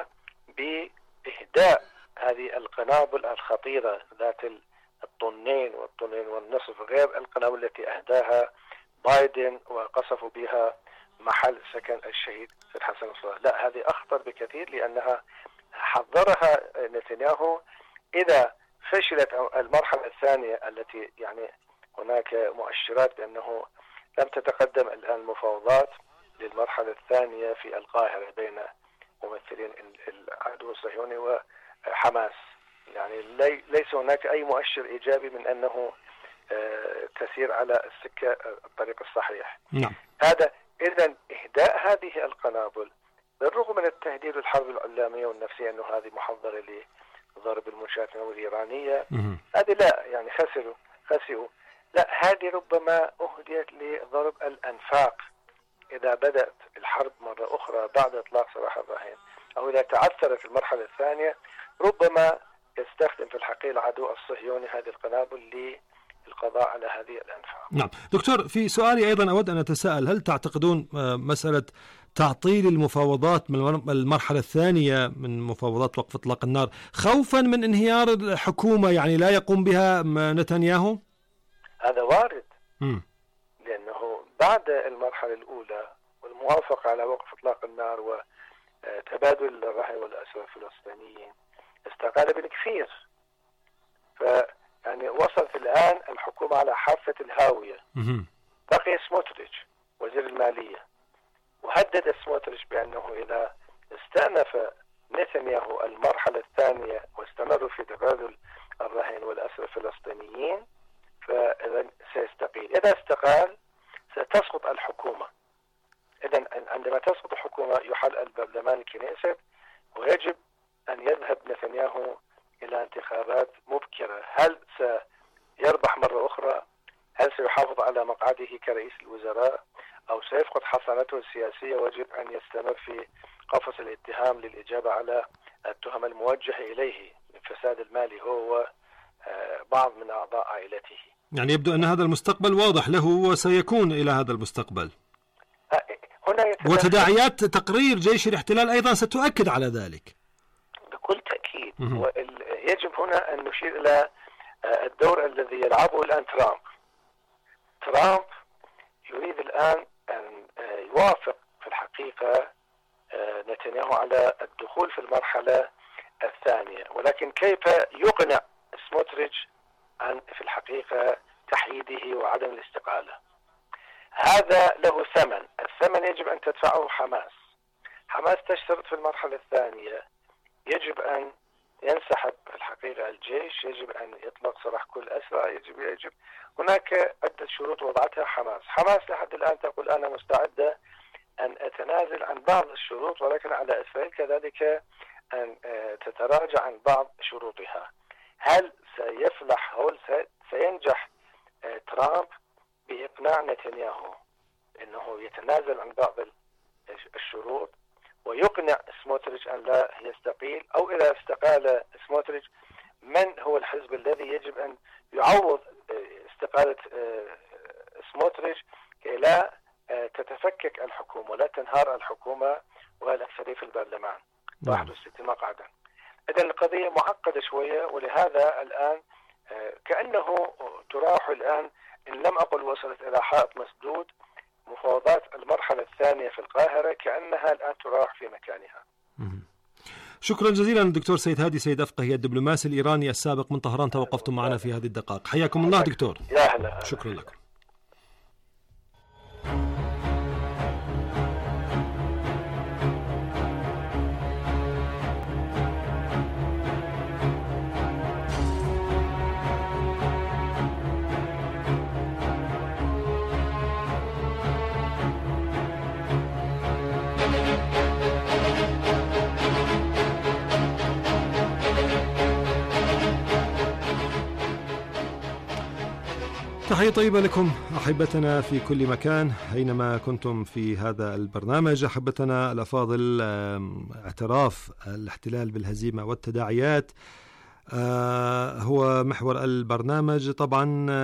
بإهداء هذه القنابل الخطيرة ذات الطنين والطنين والنصف، غير القنابل التي أهداها بايدن وقصفوا بها محل سكن الشهيد الحسن نصر. لا، هذه أخطر بكثير، لأنها حذرها نتنياهو إذا فشلت المرحلة الثانية التي يعني هناك مؤشرات بأنه لم تتقدم الآن المفاوضات للمرحلة الثانية في القاهرة بين ممثلين العدو الصهيوني وحماس. يعني ليس هناك أي مؤشر إيجابي من أنه تسير على السكة الطريق الصحيح. نعم. هذا إذن إهداء هذه القنابل بالرغم من التهديد والحرب الإعلامية والنفسية أنه هذه محضرة لضرب المنشآت النووية الإيرانية، هذه لا يعني خسروا خسروا لا، هذه ربما أهديت لضرب الأنفاق إذا بدأت الحرب مرة أخرى بعد إطلاق سراح الرهين، أو إذا تعثرت المرحلة الثانية ربما يستخدم في الحقيقة العدو الصهيوني هذه القنابل للقضاء على هذه الأنفاق. نعم دكتور، في سؤالي أيضا أود أن أتساءل، هل تعتقدون مسألة تعطيل المفاوضات من المرحلة الثانية من مفاوضات وقف إطلاق النار خوفا من انهيار الحكومة يعني لا يقوم بها نتنياهو؟ هذا وارد. م. لأنه بعد المرحلة الأولى والموافقة على وقف إطلاق النار وتبادل الرهائن والأسرى الفلسطينيين استقال بالكثير، فيعني وصلت الآن الحكومة على حافة الهاوية. م. بقي سموتريتش وزير المالية، وهدد سموتريتش بأنه إذا استأنف نتنياهو المرحلة الثانية واستمروا في تبادل الرهائن والأسرى الفلسطينيين فإذا سيستقيل. إذا استقال ستسقط الحكومة. إذا عندما تسقط الحكومة يحل البرلمان الكنيست، ويجب أن يذهب نتنياهو إلى انتخابات مبكرة. هل سيربح مرة أخرى؟ هل سيحافظ على مقعده كرئيس الوزراء؟ أو سيفقد حصانته السياسية ويجب أن يستمر في قفص الاتهام للإجابة على التهم الموجهة إليه من فساد المالي هو وبعض من أعضاء عائلته؟ يعني يبدو أن هذا المستقبل واضح له وسيكون إلى هذا المستقبل. هنا وتداعيات تقرير جيش الاحتلال أيضا ستؤكد على ذلك بكل تأكيد. يجب هنا أن نشير إلى الدور الذي يلعبه الآن ترامب. ترامب يريد الآن أن يوافق في الحقيقة نتنياهو على الدخول في المرحلة الثانية، ولكن كيف يقنع سموتريتش عن في الحقيقة تحييده وعدم الاستقالة؟ هذا له ثمن. الثمن يجب أن تدفعه حماس. حماس تشترط في المرحلة الثانية يجب أن ينسحب في الحقيقة الجيش، يجب أن يطلق سراح كل أسرى، يجب يجب هناك عدة شروط وضعتها حماس. حماس لحد الآن تقول أنا مستعدة أن أتنازل عن بعض الشروط، ولكن على إسرائيل كذلك أن تتراجع عن بعض شروطها. هل سيفلح هل سينجح ترامب بإقناع نتنياهو أنه يتنازل عن بعض الشروط ويقنع سموتريتش أن لا يستقيل؟ أو إذا استقال سموتريتش من هو الحزب الذي يجب أن يعوض استقالة سموتريتش كي لا تتفكك الحكومة ولا تنهار الحكومة والأكثرية في البرلمان واحد وستين مقعدا؟ إذن القضية معقدة شوية، ولهذا الآن كأنه تراح الآن إن لم أقل وصلت إلى حائط مسدود. مفاوضات المرحلة الثانية في القاهرة كأنها الآن تراح في مكانها. شكرا جزيلا دكتور سيد هادي سيد أفقهي الدبلوماسي الإيراني السابق من طهران، توقفتم معنا في هذه الدقائق. حياكم الله دكتور. يا هلا. شكرا لكم. تحية طيبة لكم أحبتنا في كل مكان أينما كنتم في هذا البرنامج. أحبتنا الأفاضل، اعتراف الاحتلال بالهزيمة والتداعيات هو محور البرنامج. طبعا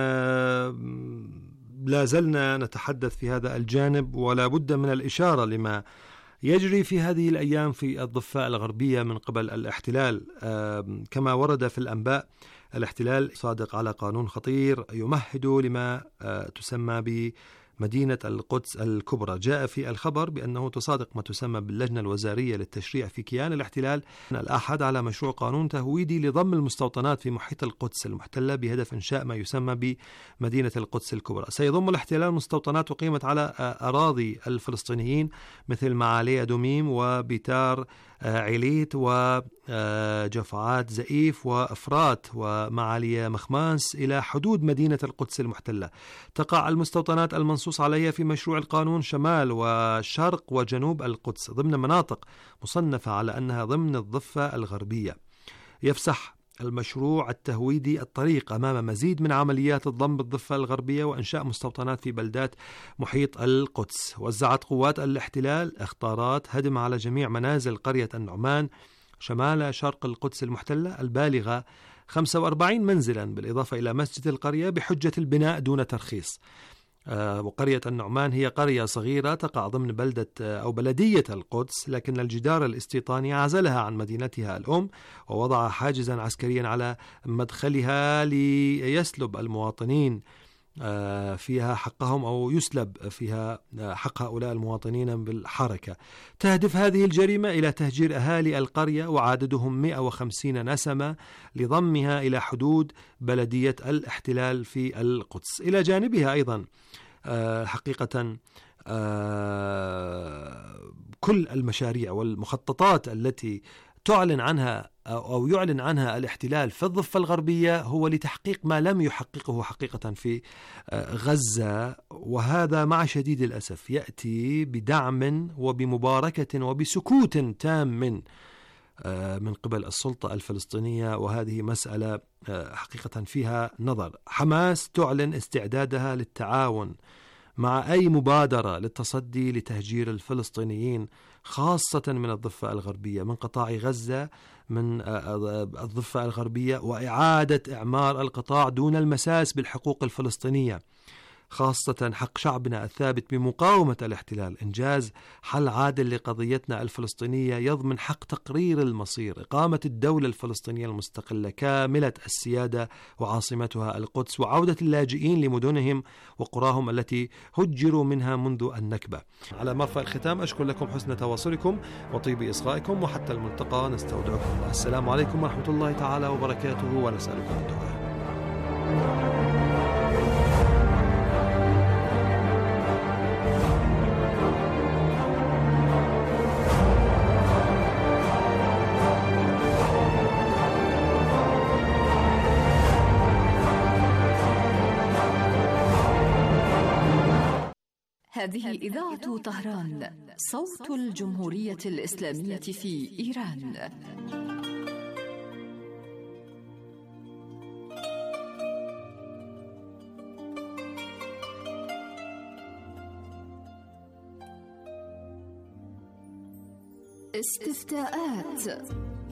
لا زلنا نتحدث في هذا الجانب، ولا بد من الإشارة لما يجري في هذه الأيام في الضفة الغربية من قبل الاحتلال. كما ورد في الأنباء، الاحتلال صادق على قانون خطير يمهد لما تسمى بمدينة القدس الكبرى. جاء في الخبر بأنه تصادق ما تسمى باللجنة الوزارية للتشريع في كيان الاحتلال الأحد على مشروع قانون تهويدي لضم المستوطنات في محيط القدس المحتلة بهدف إنشاء ما يسمى بمدينة القدس الكبرى. سيضم الاحتلال مستوطنات أقيمت على أراضي الفلسطينيين مثل معالي دوميم وبيتار عيليت وجفعات زئيف وأفرات ومعالي مخماس إلى حدود مدينة القدس المحتلة. تقع المستوطنات المنصوص عليها في مشروع القانون شمال وشرق وجنوب القدس ضمن مناطق مصنفة على أنها ضمن الضفة الغربية. يفسح المشروع التهويدي الطريق أمام مزيد من عمليات الضم بالضفة الغربية وإنشاء مستوطنات في بلدات محيط القدس. وزعت قوات الاحتلال اخطارات هدم على جميع منازل قرية النعمان شمال شرق القدس المحتلة البالغة خمسة وأربعين منزلا، بالإضافة إلى مسجد القرية بحجة البناء دون ترخيص. آه وقرية النعمان هي قرية صغيرة تقع ضمن بلدة آه أو بلدية القدس، لكن الجدار الاستيطاني عزلها عن مدينتها الأم ووضع حاجزا عسكريا على مدخلها ليسلب المواطنين آه فيها حقهم أو يسلب فيها آه حق هؤلاء المواطنين بالحركة. تهدف هذه الجريمة إلى تهجير أهالي القرية وعددهم مئة وخمسين نسمة لضمها إلى حدود بلدية الاحتلال في القدس. إلى جانبها أيضا آه حقيقة آه كل المشاريع والمخططات التي تعلن عنها أو يعلن عنها الاحتلال في الضفة الغربية هو لتحقيق ما لم يحققه حقيقة في غزة، وهذا مع شديد الأسف يأتي بدعم وبمباركة وبسكوت تام من من قبل السلطة الفلسطينية، وهذه مسألة حقيقة فيها نظر. حماس تعلن استعدادها للتعاون مع أي مبادرة للتصدي لتهجير الفلسطينيين خاصة من الضفة الغربية، من قطاع غزة، من الضفة الغربية، وإعادة إعمار القطاع دون المساس بالحقوق الفلسطينية، خاصة حق شعبنا الثابت بمقاومة الاحتلال. إنجاز حل عادل لقضيتنا الفلسطينية يضمن حق تقرير المصير، إقامة الدولة الفلسطينية المستقلة كاملة السيادة وعاصمتها القدس، وعودة اللاجئين لمدنهم وقراهم التي هجروا منها منذ النكبة. على مرفأ الختام أشكر لكم حسن تواصلكم وطيب إصغائكم، وحتى الملتقى نستودعكم الله. السلام عليكم ورحمة الله تعالى وبركاته، ونسألكم الدعاء. هذه إذاعة طهران، صوت الجمهورية الإسلامية في إيران. استفتاءات.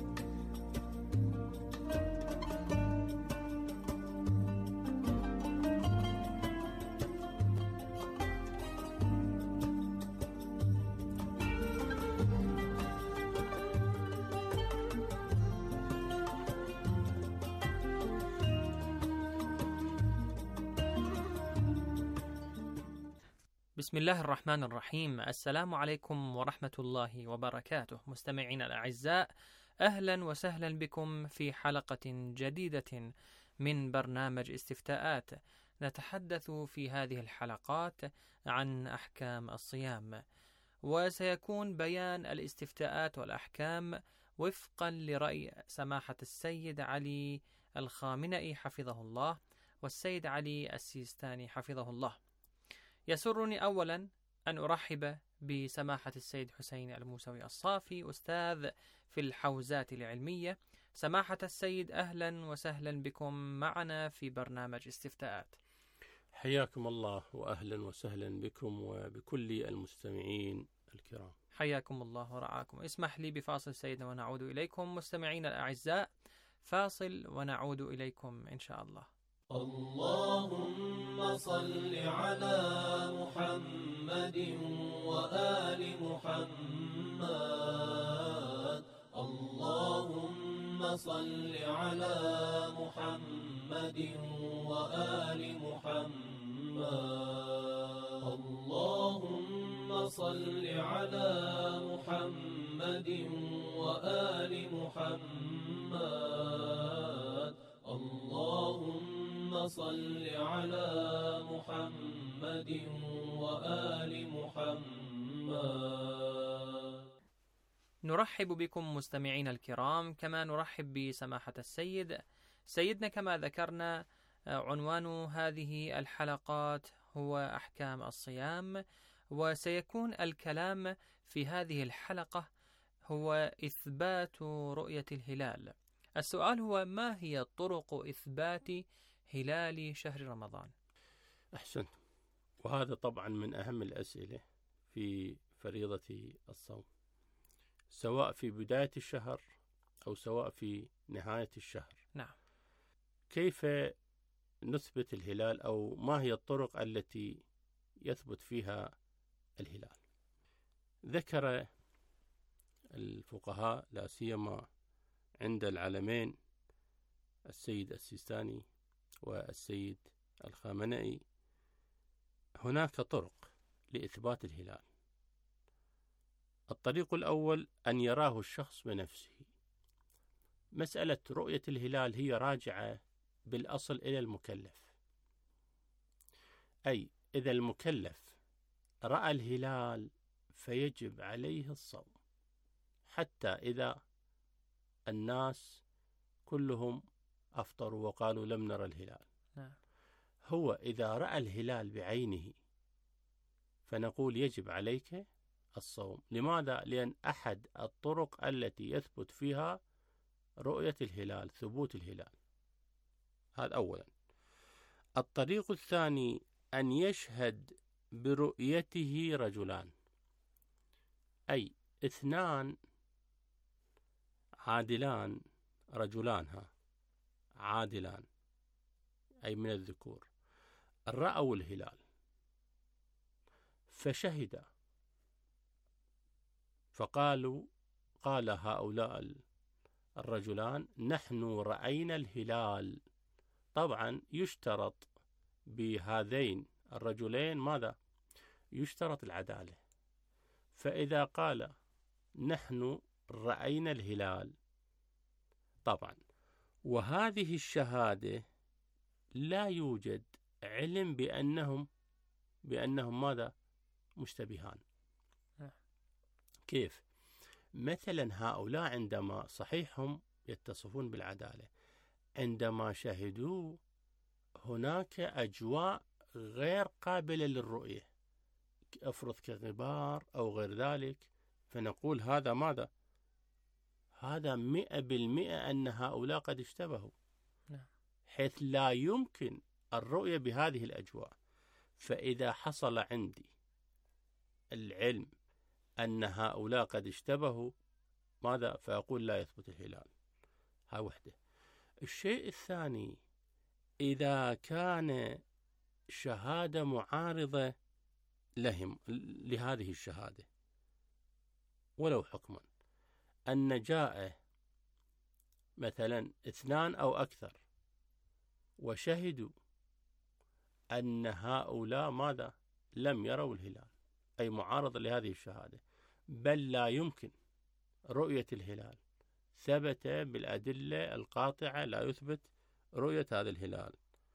بسم الله الرحمن الرحيم. السلام عليكم ورحمة الله وبركاته. مستمعينا الأعزاء، أهلا وسهلا بكم في حلقة جديدة من برنامج استفتاءات. نتحدث في هذه الحلقات عن أحكام الصيام، وسيكون بيان الاستفتاءات والأحكام وفقا لرأي سماحة السيد علي الخامنئي حفظه الله والسيد علي السيستاني حفظه الله. يسرني أولا أن أرحب بسماحة السيد حسين الموسوي الصافي، أستاذ في الحوزات العلمية. سماحة السيد، أهلا وسهلا بكم معنا في برنامج استفتاءات. حياكم الله وأهلا وسهلا بكم وبكل المستمعين الكرام. حياكم الله ورعاكم. اسمح لي بفاصل سيدنا ونعود إليكم مستمعين الأعزاء، فاصل ونعود إليكم إن شاء الله. اللهم صل على محمد وآل محمد. اللهم صل على محمد وآل محمد. اللهم صل على محمد وآل محمد. اللهم صل على محمد وآل محمد. نرحب بكم مستمعين الكرام، كما نرحب بسماحة السيد. سيدنا كما ذكرنا عنوان هذه الحلقات هو أحكام الصيام، وسيكون الكلام في هذه الحلقة هو إثبات رؤية الهلال. السؤال هو: ما هي طرق إثبات هلال شهر رمضان؟ أحسنت، وهذا طبعا من أهم الأسئلة في فريضة الصوم، سواء في بداية الشهر أو سواء في نهاية الشهر. نعم. كيف نثبت الهلال، أو ما هي الطرق التي يثبت فيها الهلال؟ ذكر الفقهاء لا سيما عند العلمين السيد السيستاني والسيد الخامنئي هناك طرق لإثبات الهلال. الطريق الأول أن يراه الشخص بنفسه. مسألة رؤية الهلال هي راجعة بالأصل إلى المكلف، أي إذا المكلف رأى الهلال فيجب عليه الصوم، حتى إذا الناس كلهم أفطروا وقالوا لم نرى الهلال. نعم. هو إذا رأى الهلال بعينه فنقول يجب عليك الصوم. لماذا؟ لأن أحد الطرق التي يثبت فيها رؤية الهلال ثبوت الهلال. هذا أولا. الطريق الثاني أن يشهد برؤيته رجلان، أي اثنان عادلان، رجلان ها عادلان أي من الذكور، رأوا الهلال فشهد، فقالوا قال هؤلاء الرجلان نحن رأينا الهلال. طبعا يشترط بهذين الرجلين ماذا؟ يشترط العدالة. فإذا قال نحن رأينا الهلال، طبعا وهذه الشهادة لا يوجد علم بأنهم بأنهم ماذا؟ مشتبهان. كيف؟ مثلا هؤلاء عندما صحيحهم يتصفون بالعدالة، عندما شهدوا هناك أجواء غير قابلة للرؤية، أفرض كغبار أو غير ذلك، فنقول هذا ماذا؟ هذا مئة بالمئة أن هؤلاء قد اشتبهوا، حيث لا يمكن الرؤية بهذه الأجواء. فإذا حصل عندي العلم أن هؤلاء قد اشتبهوا ماذا؟ فأقول لا يثبت الهلال. ها وحدة. الشيء الثاني، إذا كان شهادة معارضة لهم لهذه الشهادة ولو حكما، أن جاء مثلا اثنان أو أكثر وشهدوا أن هؤلاء ماذا؟ لم يروا الهلال، أي معارضة لهذه الشهادة، بل لا يمكن رؤية الهلال، ثبت بالأدلة القاطعة لا يثبت رؤية هذا الهلال.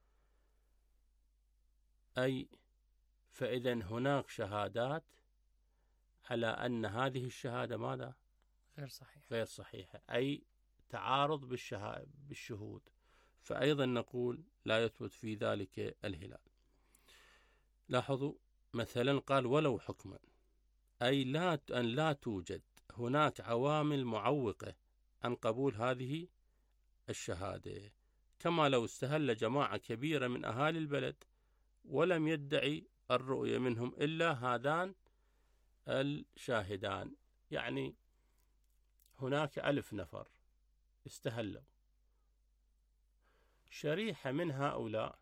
أي فإذا هناك شهادات على أن هذه الشهادة ماذا؟ غير صحيحة. غير صحيحة، أي تعارض بالشها... بالشهود، فأيضا نقول لا يثبت في ذلك الهلال. لاحظوا مثلا قال ولو حكما، أي لا أن لا توجد هناك عوامل معوقة عن قبول هذه الشهادة، كما لو استهل جماعة كبيرة من أهالي البلد ولم يدعي الرؤية منهم إلا هذان الشاهدان. يعني هناك ألف نفر استهلوا، شريحة من هؤلاء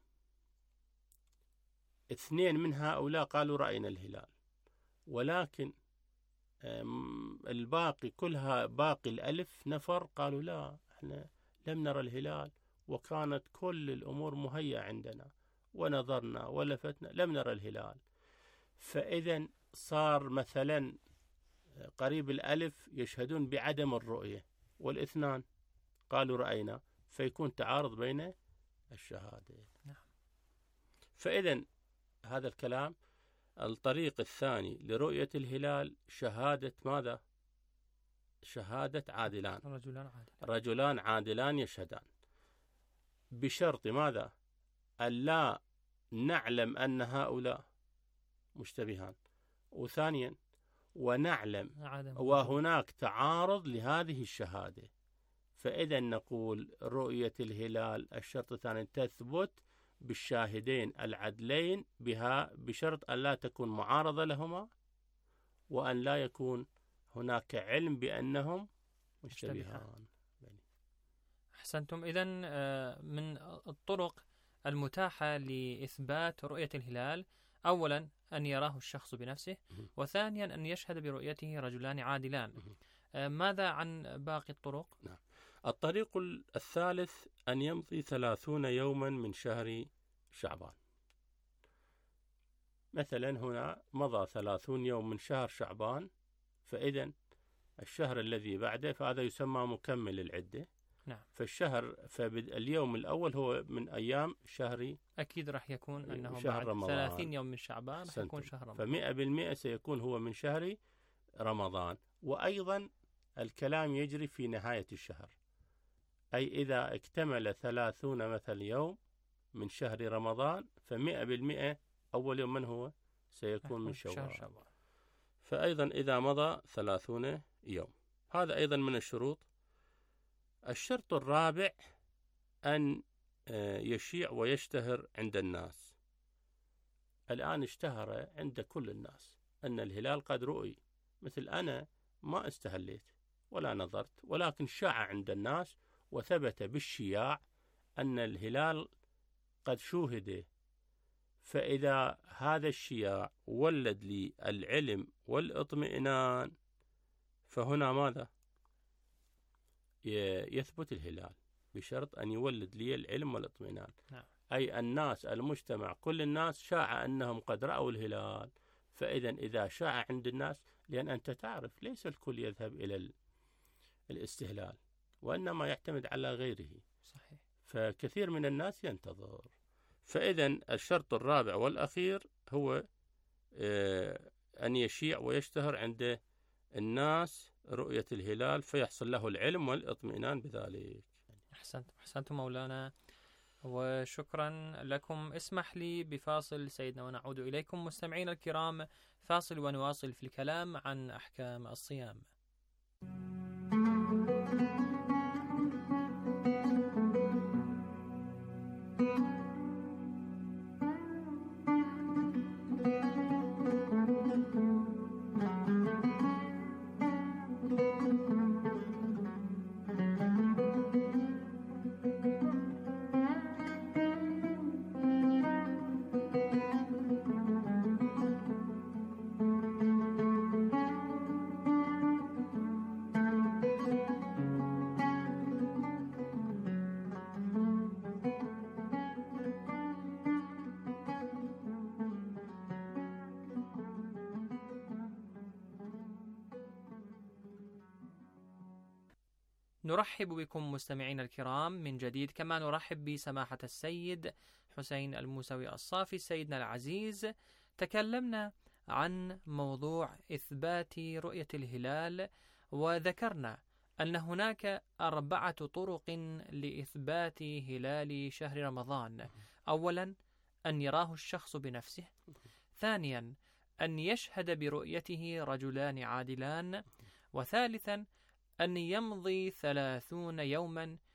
اثنين من هؤلاء قالوا رأينا الهلال، ولكن الباقي كلها باقي الألف نفر قالوا لا، احنا لم نرى الهلال، وكانت كل الأمور مهيئة عندنا ونظرنا ولفتنا لم نرى الهلال. فإذا صار مثلا قريب الألف يشهدون بعدم الرؤية، والاثنان قالوا رأينا، فيكون تعارض بين الشهادة. نعم. فإذا هذا الكلام الطريق الثاني لرؤية الهلال شهادة ماذا؟ شهادة عادلان، رجلان عادلان, رجلان عادلان يشهدان، بشرط ماذا؟ ألا نعلم أن هؤلاء مشتبهان، وثانيا ونعلم وهناك تعارض لهذه الشهادة. فإذا نقول رؤية الهلال الشرط الثاني تثبت بالشاهدين العدلين بها، بشرط أن لا تكون معارضة لهما، وأن لا يكون هناك علم بأنهم مشتبهان. أحسنتم. إذن من الطرق المتاحة لإثبات رؤية الهلال أولا أن يراه الشخص بنفسه، وثانيا أن يشهد برؤيته رجلان عادلان. ماذا عن باقي الطرق؟ نعم. الطريق الثالث أن يمضي ثلاثون يوما من شهر شعبان. مثلا هنا مضى ثلاثون يوم من شهر شعبان، فإذا الشهر الذي بعده فهذا يسمى مكمل العدة. نعم. فالشهر فاليوم الأول هو من أيام شهر، أكيد راح يكون أنه شهر بعد ثلاثين يوم من شعبان راح يكون شهر رمضان، فمئة بالمئة سيكون هو من شهر رمضان. وأيضا الكلام يجري في نهاية الشهر، أي إذا اكتمل ثلاثون مثل يوم من شهر رمضان فمئة بالمئة أول يوم من هو سيكون من شوال. فأيضا إذا مضى ثلاثون يوم، هذا أيضا من الشروط. الشرط الرابع أن يشيع ويشتهر عند الناس. الآن اشتهر عند كل الناس أن الهلال قد رؤي، مثل أنا ما استهليت ولا نظرت، ولكن شاع عند الناس وثبت بالشياع أن الهلال قد شوهد. فإذا هذا الشياع ولد لي العلم والاطمئنان، فهنا ماذا؟ يثبت الهلال، بشرط أن يولد لي العلم والاطمئنان. نعم. أي الناس المجتمع كل الناس شاع أنهم قد رأوا الهلال. فإذا إذا شاع عند الناس، لأن أنت تعرف ليس الكل يذهب إلى الاستهلال، وإنما يعتمد على غيره. صحيح. فكثير من الناس ينتظر. فإذا الشرط الرابع والأخير هو أن يشيع ويشتهر عند الناس رؤية الهلال، فيحصل له العلم والاطمئنان بذلك. أحسنت أحسنت مولانا، وشكرا لكم. اسمح لي بفاصل سيدنا ونعود إليكم مستمعين الكرام، فاصل ونواصل في الكلام عن أحكام الصيام. نرحب بكم مستمعين الكرام من جديد، كما نرحب بسماحة السيد حسين الموسوي الصافي سيدنا العزيز. تكلمنا عن موضوع إثبات رؤية الهلال، وذكرنا أن هناك أربعة طرق لإثبات هلال شهر رمضان. أولا أن يراه الشخص بنفسه، ثانيا أن يشهد برؤيته رجلان عادلان، وثالثا أن يمضي ثلاثون يوما